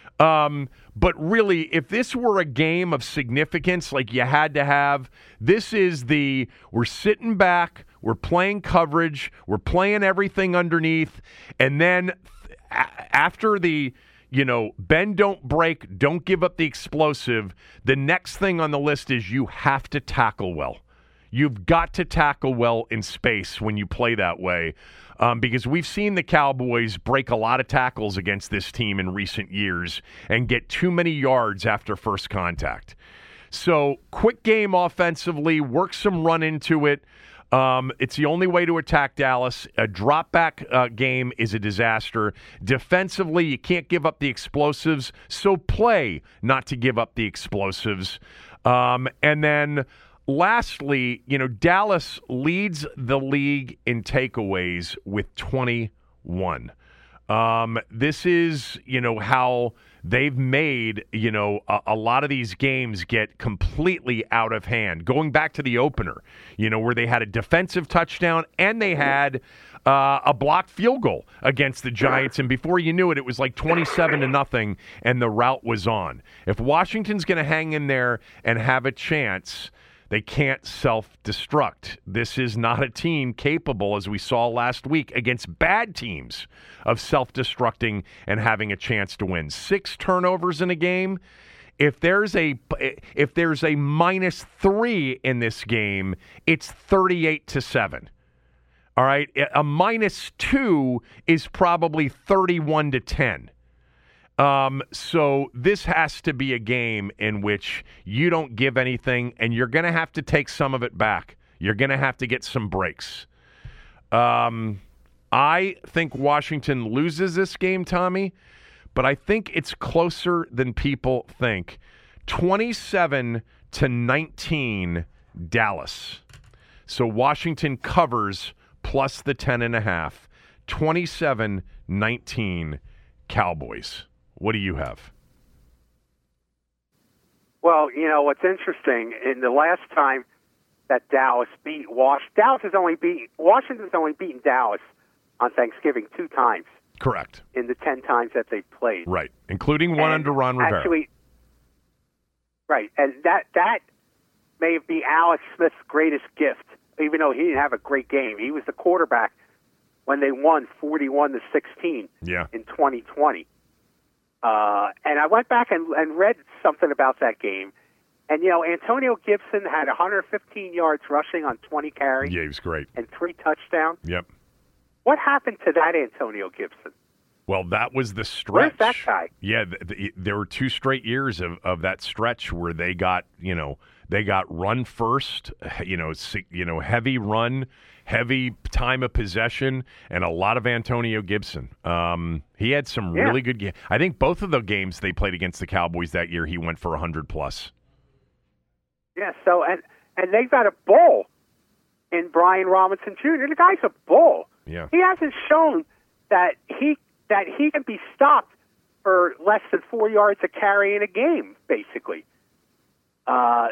But really, if this were a game of significance like you had to have, this is we're sitting back, we're playing coverage, we're playing everything underneath, and then after the, bend, don't break, don't give up the explosive, the next thing on the list is you have to tackle well. You've got to tackle well in space when you play that way. Because we've seen the Cowboys break a lot of tackles against this team in recent years and get too many yards after first contact. So quick game offensively, work some run into it. It's the only way to attack Dallas. A drop-back game is a disaster. Defensively, you can't give up the explosives, so play not to give up the explosives. And then lastly, Dallas leads the league in takeaways with 21. This is, how they've made, a lot of these games get completely out of hand. Going back to the opener, where they had a defensive touchdown and they had a blocked field goal against the Giants, and before you knew it, it was like 27-0, and the route was on. If Washington's going to hang in there and have a chance, They can't self-destruct. This is not a team capable, as we saw last week, against bad teams of self-destructing and having a chance to win. 6 turnovers in a game. If there's a -3 in this game, it's 38-7. All right, a -2 is probably 31-10. So this has to be a game in which you don't give anything, and you're going to have to take some of it back. You're going to have to get some breaks. I think Washington loses this game, Tommy, but I think it's closer than people think. 27-19 Dallas. So Washington covers plus the 10.5. 27-19 Cowboys. What do you have? Well, you know, what's interesting, in the last time that Dallas beat Washington's only beaten Dallas on Thanksgiving 2 times. Correct. In the 10 times that they played. Right, including one under Ron Rivera. Actually, right, and that may be Alex Smith's greatest gift, even though he didn't have a great game. He was the quarterback when they won 41-16 in 2020. And I went back and read something about that game. And, you know, Antonio Gibson had 115 yards rushing on 20 carries. Yeah, he was great. And 3 touchdowns. Yep. What happened to that Antonio Gibson? Well, that was the stretch. Where's that guy? Yeah, there were 2 straight years of that stretch where they got run first, heavy run, heavy time of possession, and a lot of Antonio Gibson. He had some really good games. I think both of the games they played against the Cowboys that year, he went for 100+. Yeah, so, and they've got a bull in Brian Robinson Jr. The guy's a bull. Yeah. He hasn't shown that he can be stopped for less than 4 yards a carry in a game, basically. I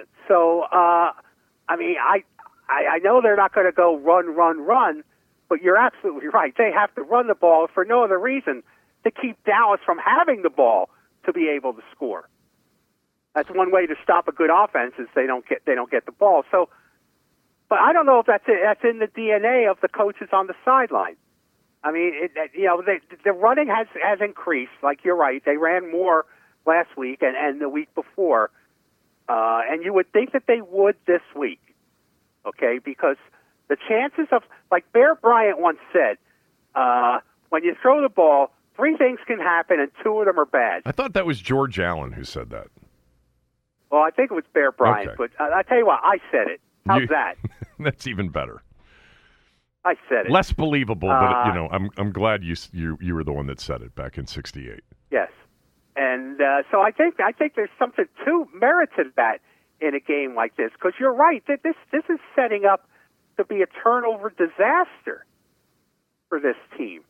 mean, I know they're not going to go run, but you're absolutely right. They have to run the ball for no other reason to keep Dallas from having the ball to be able to score. That's one way to stop a good offense is they don't get the ball. So, but I don't know if that's in the DNA of the coaches on the sideline. I mean, the running has increased. Like, you're right, they ran more last week and the week before, and you would think that they would this week. Okay, because the chances of, like Bear Bryant once said, when you throw the ball, 3 things can happen and 2 of them are bad. I thought that was George Allen who said that. Well, I think it was Bear Bryant, okay. But I tell you what, I said it. How's that? That's even better. I said it. Less believable, but I'm glad you were the one that said it back in '68. Yes, and so I think there's something to merit to that in a game like this, because you're right that this is setting up to be a turnover disaster for this team.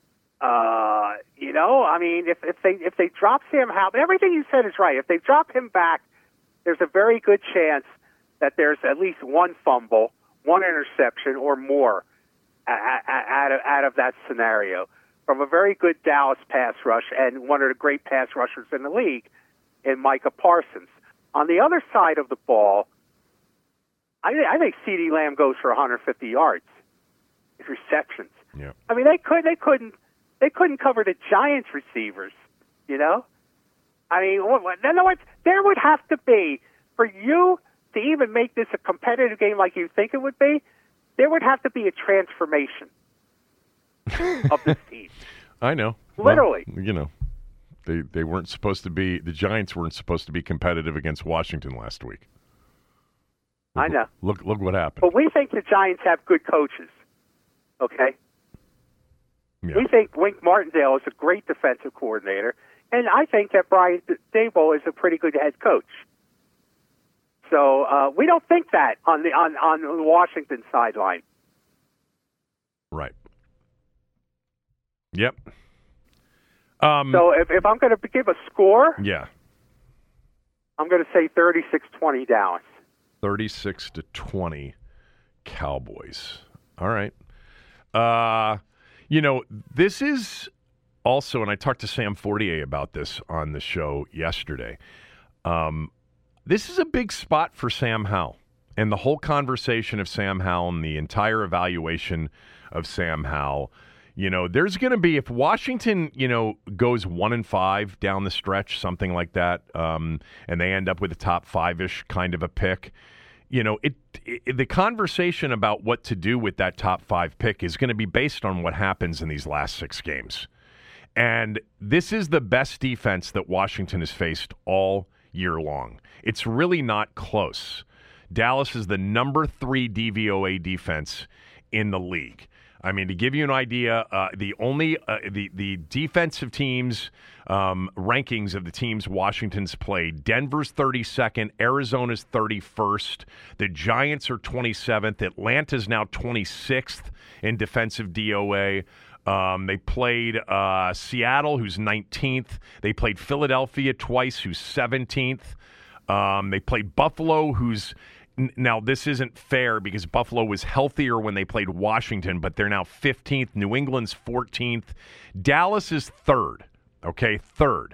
I mean, if they drop Sam Howell, everything you said is right. If they drop him back, there's a very good chance that there's at least 1 fumble, 1 interception, or more out of that scenario from a very good Dallas pass rush and one of the great pass rushers in the league in Micah Parsons. On the other side of the ball, I think CeeDee Lamb goes for 150 yards, receptions. Yeah. I mean, they couldn't cover the Giants receivers, you know? I mean, there would have to be, for you to even make this a competitive game like you think it would be, there would have to be a transformation of this team. I know. Literally. Well, they weren't supposed to be, the Giants weren't supposed to be competitive against Washington last week. I know. Look what happened. But we think the Giants have good coaches, okay? Yeah. We think Wink Martindale is a great defensive coordinator, and I think that Brian Daboll is a pretty good head coach. So we don't think that on the Washington sideline. Right. Yep. So if I'm going to give a score, yeah, I'm going to say 36-20 Dallas. 36-20 Cowboys. All right. This is also, and I talked to Sam Fortier about this on the show yesterday. This is a big spot for Sam Howell. and the whole conversation of Sam Howell and the entire evaluation of Sam Howell, there's going to be, if Washington, goes 1-5 down the stretch, something like that, and they end up with a top 5-ish kind of a pick, the conversation about what to do with that top 5 pick is going to be based on what happens in these last 6 games. And this is the best defense that Washington has faced all year long. It's really not close. Dallas is the number 3 DVOA defense in the league. I mean, to give you an idea, the defensive teams rankings of the teams Washington's played: Denver's 32nd, Arizona's 31st, the Giants are 27th, Atlanta's now 26th in defensive DOA. They played Seattle, who's 19th. They played Philadelphia twice, who's 17th. They played Buffalo, who's now, this isn't fair because Buffalo was healthier when they played Washington, but they're now 15th. New England's 14th. Dallas is 3rd, okay? 3rd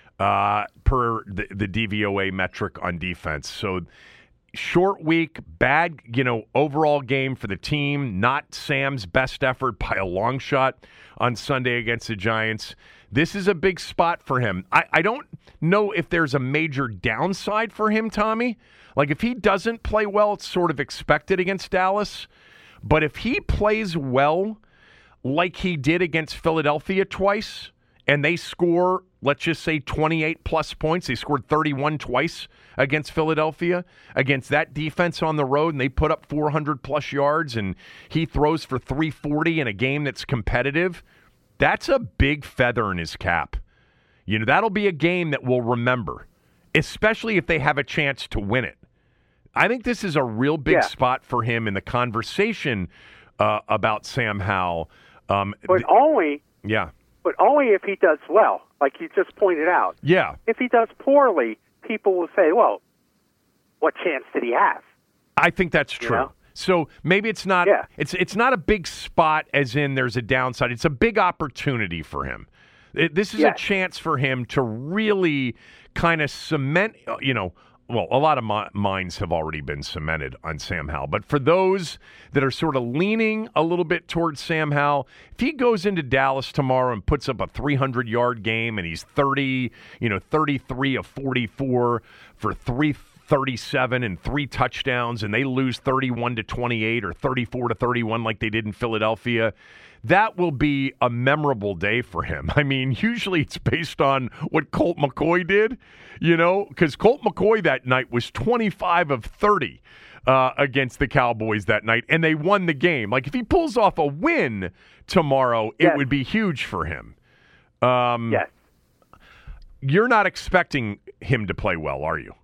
per the DVOA metric on defense. So short week, bad, overall game for the team. Not Sam's best effort by a long shot on Sunday against the Giants. This is a big spot for him. I don't know if there's a major downside for him, Tommy. Like, if he doesn't play well, it's sort of expected against Dallas. But if he plays well, like he did against Philadelphia twice, and they score, let's just say, 28-plus points. They scored 31 twice against Philadelphia, against that defense on the road, and they put up 400-plus yards, and he throws for 340 in a game that's competitive. That's a big feather in his cap. That'll be a game that we'll remember, especially if they have a chance to win it. I think this is a real big spot for him in the conversation about Sam Howell. But only if he does well, like you just pointed out. Yeah. If he does poorly, people will say, well, what chance did he have? I think that's true. So maybe it's not it's not a big spot as in there's a downside. It's a big opportunity for him. This is a chance for him to really kind of cement, a lot of minds have already been cemented on Sam Howell. But for those that are sort of leaning a little bit towards Sam Howell, if he goes into Dallas tomorrow and puts up a 300-yard game and he's 33 of 44 for 337 and 3 touchdowns, and they lose 31-28 or 34-31 like they did in Philadelphia, that will be a memorable day for him. I mean, usually it's based on what Colt McCoy did, because Colt McCoy that night was 25 of 30 against the Cowboys that night, and they won the game. Like, if he pulls off a win tomorrow, it would be huge for him. Yes. You're not expecting him to play well, are you?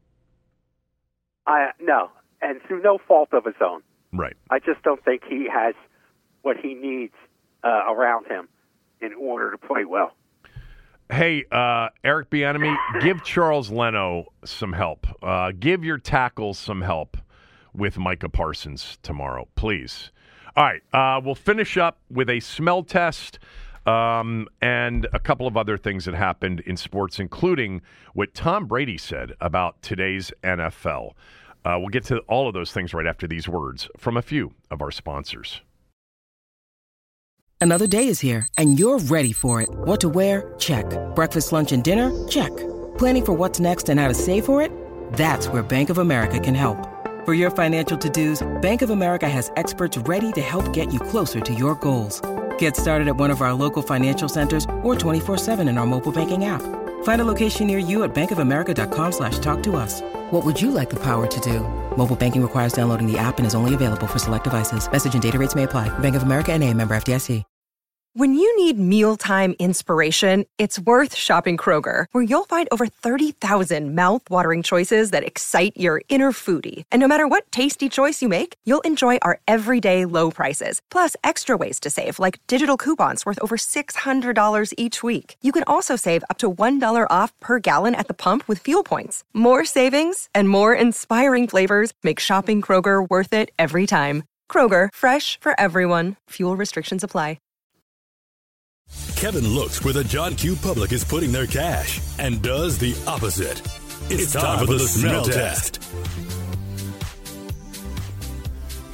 No, and through no fault of his own. Right. I just don't think he has what he needs around him in order to play well. Hey, Eric Bieniemy, give Charles Leno some help. Give your tackles some help with Micah Parsons tomorrow, please. All right, we'll finish up with a smell test and a couple of other things that happened in sports, including what Tom Brady said about today's NFL. We'll get to all of those things right after these words from a few of our sponsors. Another day is here, and you're ready for it. What to wear? Check. Breakfast, lunch, and dinner? Check. Planning for what's next and how to save for it? That's where Bank of America can help. For your financial to-dos, Bank of America has experts ready to help get you closer to your goals. Get started at one of our local financial centers or 24/7 in our mobile banking app. Find a location near you at bankofamerica.com/talktous. What would you like the power to do? Mobile banking requires downloading the app and is only available for select devices. Message and data rates may apply. Bank of America NA, member FDIC. When you need mealtime inspiration, it's worth shopping Kroger, where you'll find over 30,000 mouth-watering choices that excite your inner foodie. And no matter what tasty choice you make, you'll enjoy our everyday low prices, plus extra ways to save, like digital coupons worth over $600 each week. You can also save up to $1 off per gallon at the pump with fuel points. More savings and more inspiring flavors make shopping Kroger worth it every time. Kroger, fresh for everyone. Fuel restrictions apply. Kevin looks where the John Q. Public is putting their cash and does the opposite. It's time for the smell test.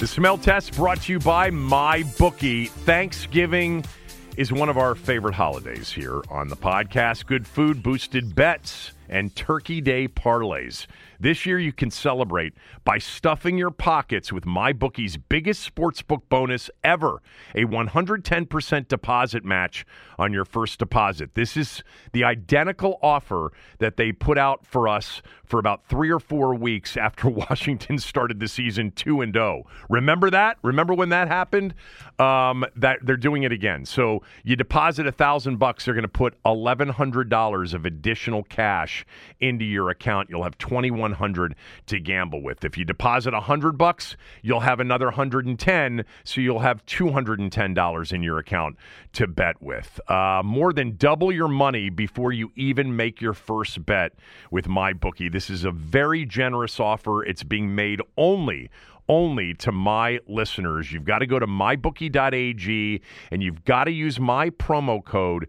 The smell test brought to you by MyBookie. Thanksgiving is one of our favorite holidays here on the podcast. Good food, boosted bets, and Turkey Day parlays. This year you can celebrate by stuffing your pockets with MyBookie's biggest sportsbook bonus ever, a 110% deposit match on your first deposit. This is the identical offer that they put out for us for about 3 or 4 weeks after Washington started the season 2-0. Remember that? Remember when that happened? That they're doing it again. So you deposit $1,000, they're going to put $1,100 of additional cash into your account. You'll have $2,100 to gamble with. If you deposit $100, you'll have another $110, so you'll have $210 in your account to bet with. More than double your money before you even make your first bet with MyBookie. This is a very generous offer. It's being made only to my listeners. You've got to go to mybookie.ag and you've got to use my promo code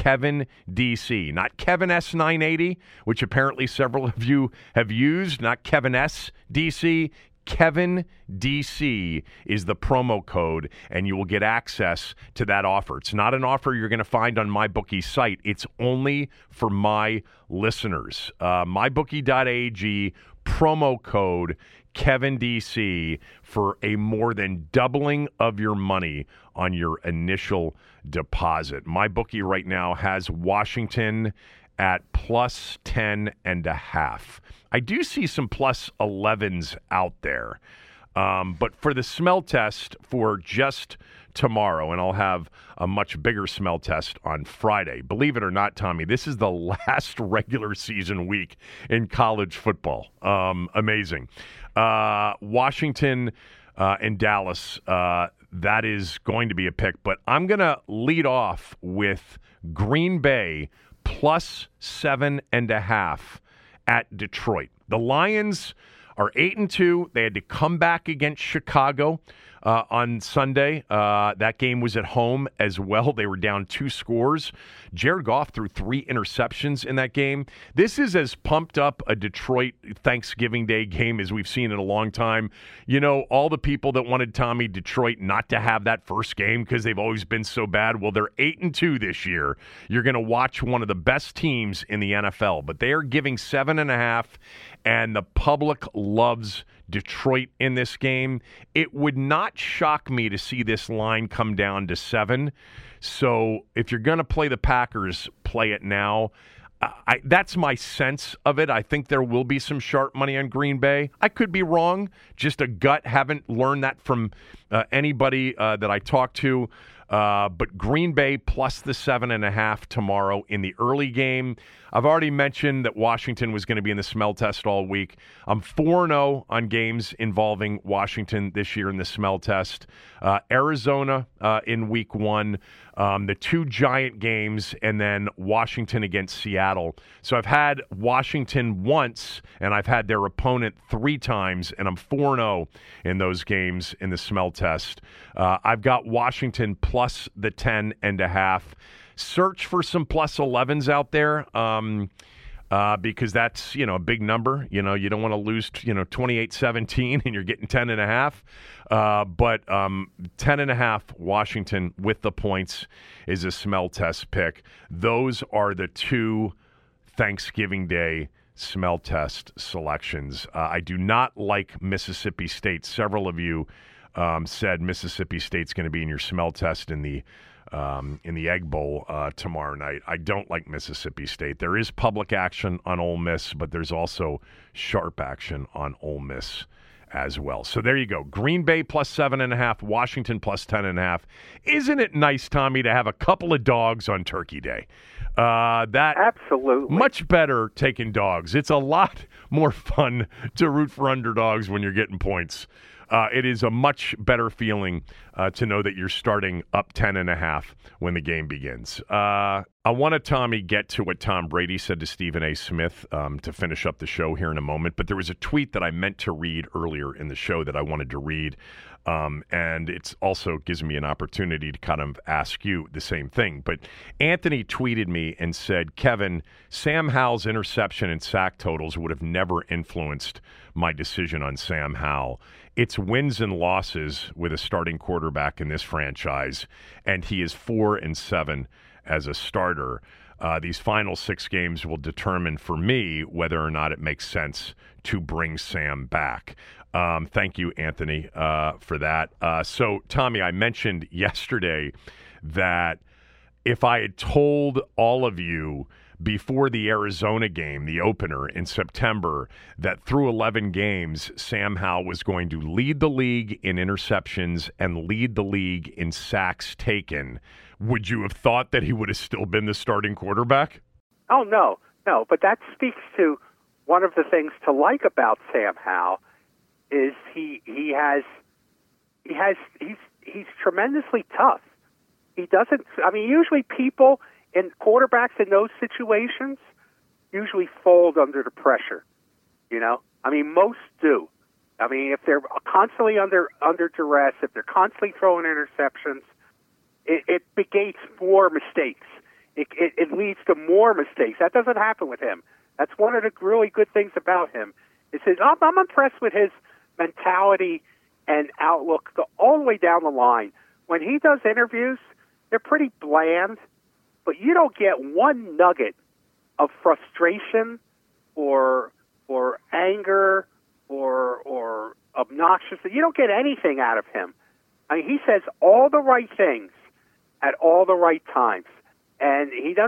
KevinDC, not Kevin S980, which apparently several of you have used, not Kevin S DC. Kevin DC is the promo code, and you will get access to that offer. It's not an offer you're going to find on MyBookie's site. It's only for my listeners. Mybookie.ag, promo code Kevin DC for a more than doubling of your money on your initial deposit. MyBookie right now has Washington at plus 10.5. I do see some plus 11s out there. But for the smell test for just tomorrow, and I'll have a much bigger smell test on Friday. Believe it or not, Tommy, this is the last regular season week in college football. Amazing. Washington and Dallas, that is going to be a pick. But I'm going to lead off with Green Bay plus 7.5 at Detroit. The Lions are 8-2. They had to come back against Chicago on Sunday. That game was at home as well. They were down 2 scores. Jared Goff threw 3 interceptions in that game. This is as pumped up a Detroit Thanksgiving Day game as we've seen in a long time. You know, all the people that wanted Tommy Detroit not to have that first game because they've always been so bad. Well, they're 8-2 this year. You're going to watch one of the best teams in the NFL, but they are giving 7.5, and the public loves Detroit in this game. It would not shock me to see this line come down to 7. So if you're going to play the Packers, play it now. That's my sense of it. I think there will be some sharp money on Green Bay. I could be wrong. Just a gut. Haven't learned that from anybody that I talked to. But Green Bay plus the 7.5 tomorrow in the early game. I've already mentioned that Washington was going to be in the smell test all week. I'm 4-0 on games involving Washington this year in the smell test. Arizona in week 1, the 2 giant games, and then Washington against Seattle. So I've had Washington once, and I've had their opponent 3 times, and I'm 4-0 in those games in the smell test. I've got Washington plus the 10.5. Search for some plus 11s out there because that's, a big number. You don't want to lose, 28-17 and you're getting 10.5. But 10.5 Washington with the points is a smell test pick. Those are the 2 Thanksgiving Day smell test selections. I do not like Mississippi State. Several of you said Mississippi State's going to be in your smell test in the Egg Bowl tomorrow night. I don't like Mississippi State. There is public action on Ole Miss, but there's also sharp action on Ole Miss as well. So there you go. Green Bay plus 7.5, Washington plus 10.5. Isn't it nice, Tommy, to have a couple of dogs on Turkey Day? That absolutely much better taking dogs. It's a lot more fun to root for underdogs when you're getting points. It is a much better feeling to know that you're starting up 10.5 when the game begins. I want to, Tommy, get to what Tom Brady said to Stephen A. Smith to finish up the show here in a moment. But there was a tweet that I meant to read earlier in the show that I wanted to read. And it also gives me an opportunity to kind of ask you the same thing. But Anthony tweeted me and said, Kevin, Sam Howell's interception and sack totals would have never influenced my decision on Sam Howell. It's wins and losses with a starting quarterback in this franchise, and he is 4-7 as a starter. These final 6 games will determine for me whether or not it makes sense to bring Sam back. Thank you, Anthony, for that. So, Tommy, I mentioned yesterday that if I had told all of you before the Arizona game, the opener in September, that through 11 games, Sam Howell was going to lead the league in interceptions and lead the league in sacks taken, would you have thought that he would have still been the starting quarterback? Oh, no. But that speaks to one of the things to like about Sam Howell is he's tremendously tough. He doesn't, usually people and quarterbacks in those situations usually fold under the pressure, most do. If they're constantly under duress, if they're constantly throwing interceptions, it negates more mistakes. It leads to more mistakes. That doesn't happen with him. That's one of the really good things about him. I'm impressed with his mentality and outlook all the way down the line. When he does interviews, they're pretty bland, but you don't get one nugget of frustration or anger or obnoxious. You don't get anything out of him. He says all the right things at all the right times, and he's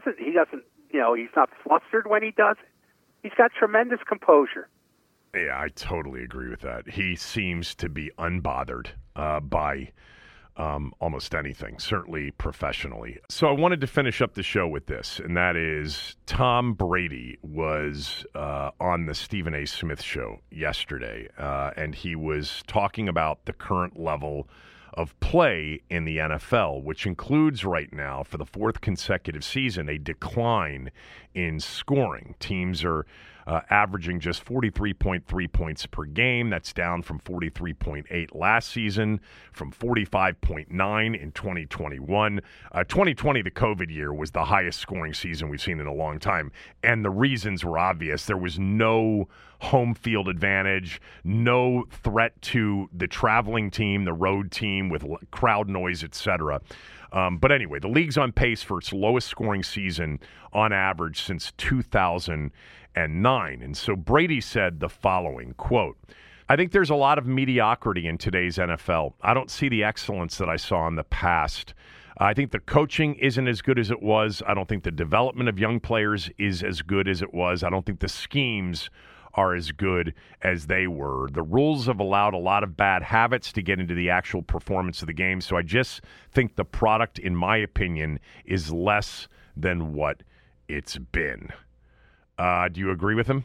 not flustered when he does it. He's got tremendous composure. Yeah, I totally agree with that. He seems to be unbothered by almost anything, certainly professionally. So I wanted to finish up the show with this, and that is Tom Brady was on the Stephen A. Smith show yesterday, and he was talking about the current level of play in the NFL, which includes right now, for the 4th consecutive season, a decline in scoring. Teams are averaging just 43.3 points per game. That's down from 43.8 last season, from 45.9 in 2021. 2020, the COVID year, was the highest scoring season we've seen in a long time. And the reasons were obvious. There was no home field advantage, no threat to the traveling team, the road team with crowd noise, etc. But anyway, the league's on pace for its lowest scoring season on average since 2009. And so Brady said the following, quote, "I think there's a lot of mediocrity in today's NFL. I don't see the excellence that I saw in the past. I think the coaching isn't as good as it was. I don't think the development of young players is as good as it was. I don't think the schemes are as good as they were. The rules have allowed a lot of bad habits to get into the actual performance of the game. So I just think the product, in my opinion, is less than what it's been." Do you agree with him?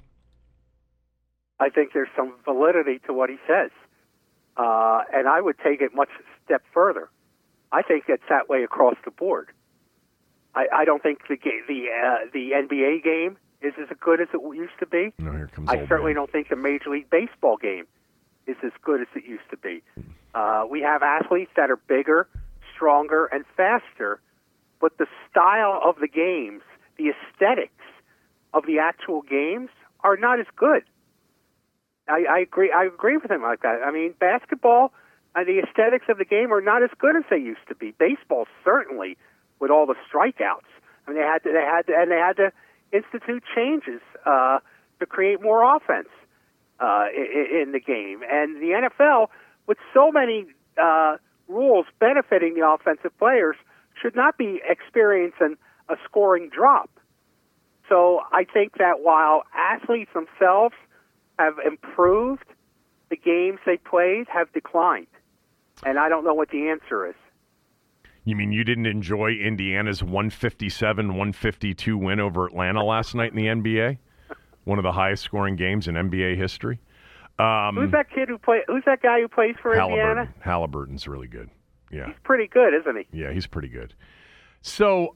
I think there's some validity to what he says. And I would take it much step further. I think it's that way across the board. I don't think the NBA game is as good as it used to be. No, here comes I certainly don't think the Major League Baseball game is as good as it used to be. We have athletes that are bigger, stronger, and faster, but the style of the games, the aesthetics of the actual games are not as good. I agree with him like that. Basketball and the aesthetics of the game are not as good as they used to be. Baseball, certainly, with all the strikeouts. They had to institute changes to create more offense in the game. And the NFL, with so many rules benefiting the offensive players, should not be experiencing a scoring drop. So I think that while athletes themselves have improved, the games they played have declined. And I don't know what the answer is. You mean you didn't enjoy Indiana's 157-152 win over Atlanta last night in the NBA? One of the highest scoring games in NBA history. Who's that kid who's that guy who plays for Indiana? Halliburton's really good. Yeah. He's pretty good, isn't he? Yeah, he's pretty good. So,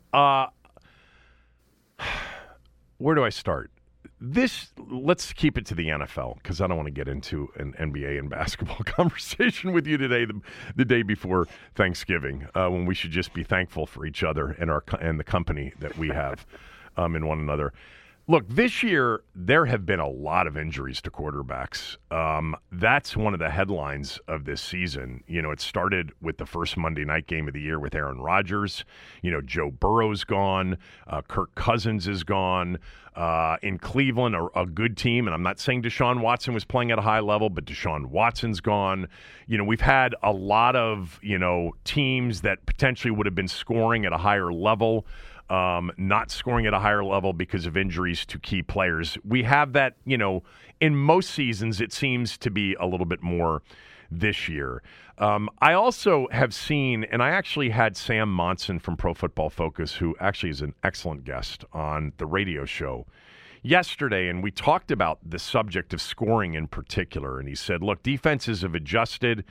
where do I start? Let's keep it to the NFL, because I don't want to get into an NBA and basketball conversation with you today, the day before Thanksgiving, when we should just be thankful for each other and the company that we have in one another. Look, this year, there have been a lot of injuries to quarterbacks. That's one of the headlines of this season. It started with the first Monday night game of the year with Aaron Rodgers. Joe Burrow's gone. Kirk Cousins is gone. In Cleveland, a good team, and I'm not saying Deshaun Watson was playing at a high level, but Deshaun Watson's gone. We've had a lot of, teams that potentially would have been scoring at a higher level, not scoring at a higher level because of injuries to key players. We have that, in most seasons, it seems to be a little bit more this year. I also have seen, and I actually had Sam Monson from Pro Football Focus, who actually is an excellent guest on the radio show yesterday, and we talked about the subject of scoring in particular. And he said, look, defenses have adjusted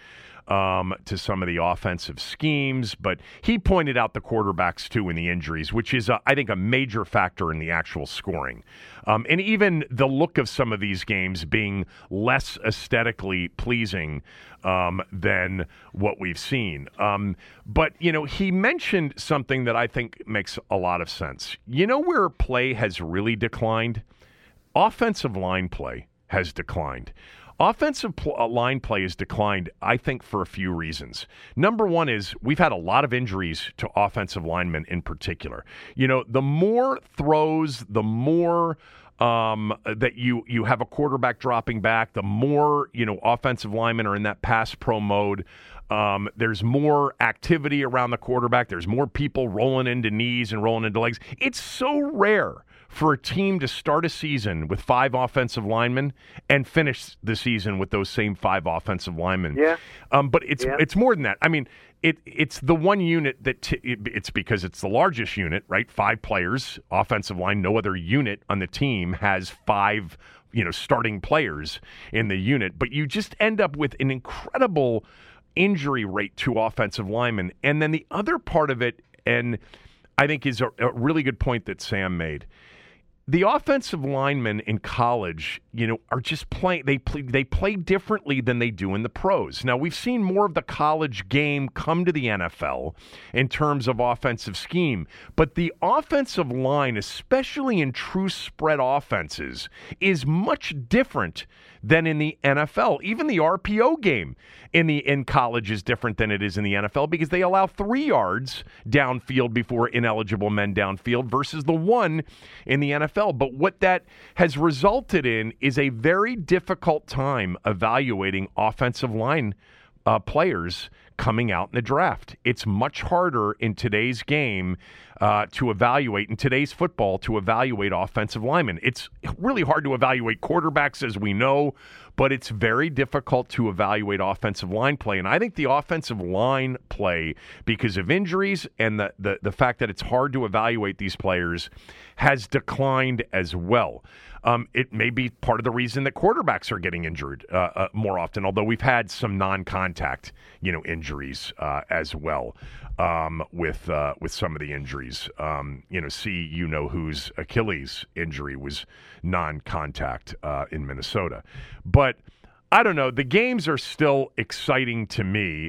to some of the offensive schemes, but he pointed out the quarterbacks too in the injuries, which is, I think, a major factor in the actual scoring. And even the look of some of these games being less aesthetically pleasing than what we've seen. But, he mentioned something that I think makes a lot of sense. Where play has really declined? Offensive line play has declined. Offensive line play has declined, I think, for a few reasons. Number one is we've had a lot of injuries to offensive linemen in particular. The more throws, the more that you have a quarterback dropping back, the more, offensive linemen are in that pass pro mode. There's more activity around the quarterback. There's more people rolling into knees and rolling into legs. It's so rare for a team to start a season with 5 offensive linemen and finish the season with those same 5 offensive linemen. Yeah. But it's more than that. I mean, it's the one unit that it's because it's the largest unit, right? 5 players, offensive line. No other unit on the team has 5, starting players in the unit. But you just end up with an incredible injury rate to offensive linemen. And then the other part of it, and I think is a really good point that Sam made. The offensive linemen in college, are just playing. They play differently than they do in the pros. Now, we've seen more of the college game come to the NFL in terms of offensive scheme, but the offensive line, especially in true spread offenses, is much different than in the NFL. Even the RPO game in college is different than it is in the NFL because they allow 3 yards downfield before ineligible men downfield versus the 1 in the NFL. But what that has resulted in is a very difficult time evaluating offensive line players coming out in the draft. It's much harder in today's game to evaluate, in today's football, to evaluate offensive linemen. It's really hard to evaluate quarterbacks, as we know, but it's very difficult to evaluate offensive line play. And I think the offensive line play, because of injuries and the fact that it's hard to evaluate these players, has declined as well. It may be part of the reason that quarterbacks are getting injured more often, although we've had some non-contact, injuries as well with some of the injuries. Whose Achilles injury was non-contact in Minnesota. But I don't know. The games are still exciting to me.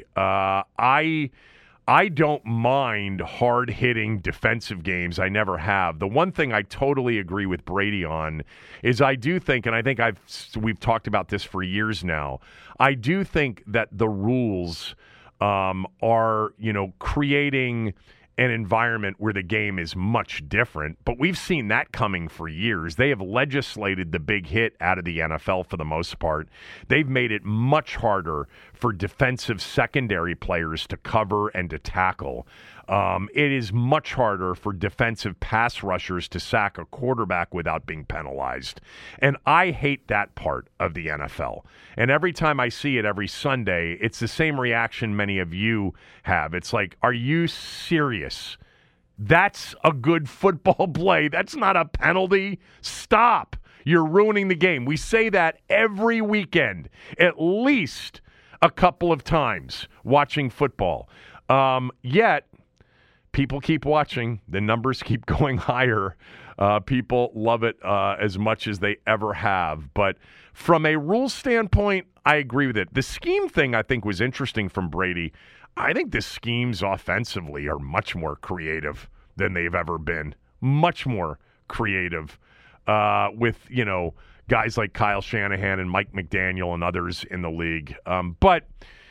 I don't mind hard-hitting defensive games. I never have. The one thing I totally agree with Brady on is I do think, and I think we've talked about this for years now, I do think that the rules are, creating an environment where the game is much different. But we've seen that coming for years. They have legislated the big hit out of the NFL for the most part. They've made it much harder for defensive secondary players to cover and to tackle. It is much harder for defensive pass rushers to sack a quarterback without being penalized. And I hate that part of the NFL. And every time I see it every Sunday, it's the same reaction many of you have. It's like, are you serious? That's a good football play. That's not a penalty. Stop. You're ruining the game. We say that every weekend, at least a couple of times watching football. Yet, people keep watching. The numbers keep going higher. People love it as much as they ever have. But from a rule standpoint, I agree with it. The scheme thing, I think, was interesting from Brady. I think the schemes offensively are much more creative than they've ever been. Much more creative with, guys like Kyle Shanahan and Mike McDaniel and others in the league. But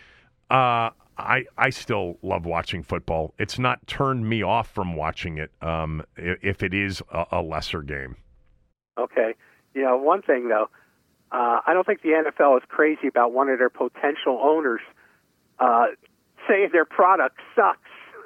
I still love watching football. It's not turned me off from watching it if it is a lesser game. Okay. One thing, though, I don't think the NFL is crazy about one of their potential owners saying their product sucks.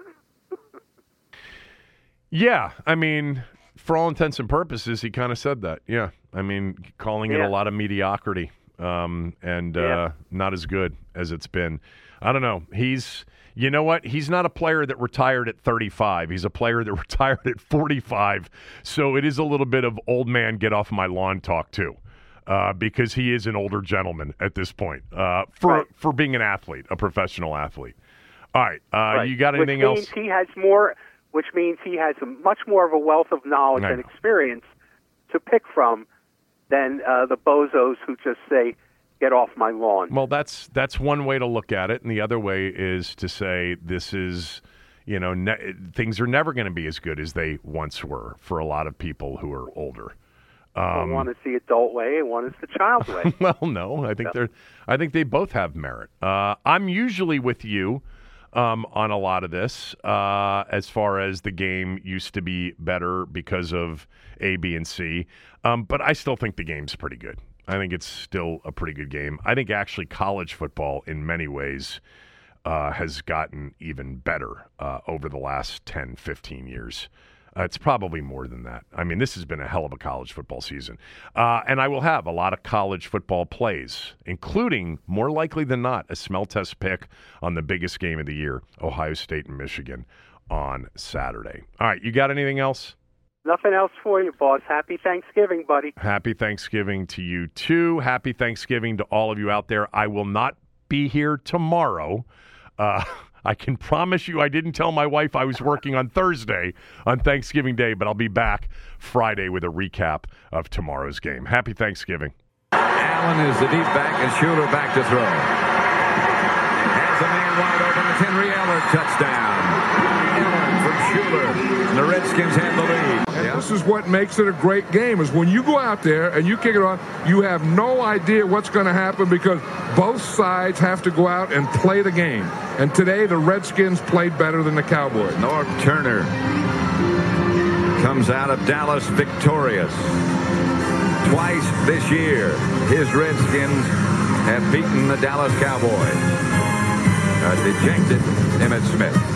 Yeah, I mean, for all intents and purposes, he kind of said that. Yeah, I mean, calling it a lot of mediocrity and not as good as it's been. I don't know. You know what? He's not a player that retired at 35. He's a player that retired at 45. So it is a little bit of old man get off my lawn talk too, because he is an older gentleman at this point for being an athlete, a professional athlete. All right, you got anything else? Which means he has much more of a wealth of knowledge and experience to pick from than the bozos who just say, get off my lawn. Well, that's one way to look at it, and the other way is to say this is, things are never going to be as good as they once were for a lot of people who are older. One is the adult way, and one is the child way. Well, no, I think they both have merit. I'm usually with you on a lot of this, as far as the game used to be better because of A, B, and C. But I still think the game's pretty good. I think it's still a pretty good game. I think actually college football in many ways has gotten even better over the last 10, 15 years. It's probably more than that. I mean, this has been a hell of a college football season. And I will have a lot of college football plays, including, more likely than not, a smell test pick on the biggest game of the year, Ohio State and Michigan, on Saturday. All right, you got anything else? Nothing else for you, boss. Happy Thanksgiving, buddy. Happy Thanksgiving to you, too. Happy Thanksgiving to all of you out there. I will not be here tomorrow. I can promise you I didn't tell my wife I was working on Thursday on Thanksgiving Day, but I'll be back Friday with a recap of tomorrow's game. Happy Thanksgiving. Allen is the deep back and Schuler back to throw. Has a man wide open. It's Henry Eller, touchdown. Eller from Schuler. The Redskins have the lead. And this is what makes it a great game, is when you go out there and you kick it on, you have no idea what's going to happen because both sides have to go out and play the game. And today the Redskins played better than the Cowboys. Norv Turner comes out of Dallas victorious. Twice this year, his Redskins have beaten the Dallas Cowboys. A dejected Emmitt Smith.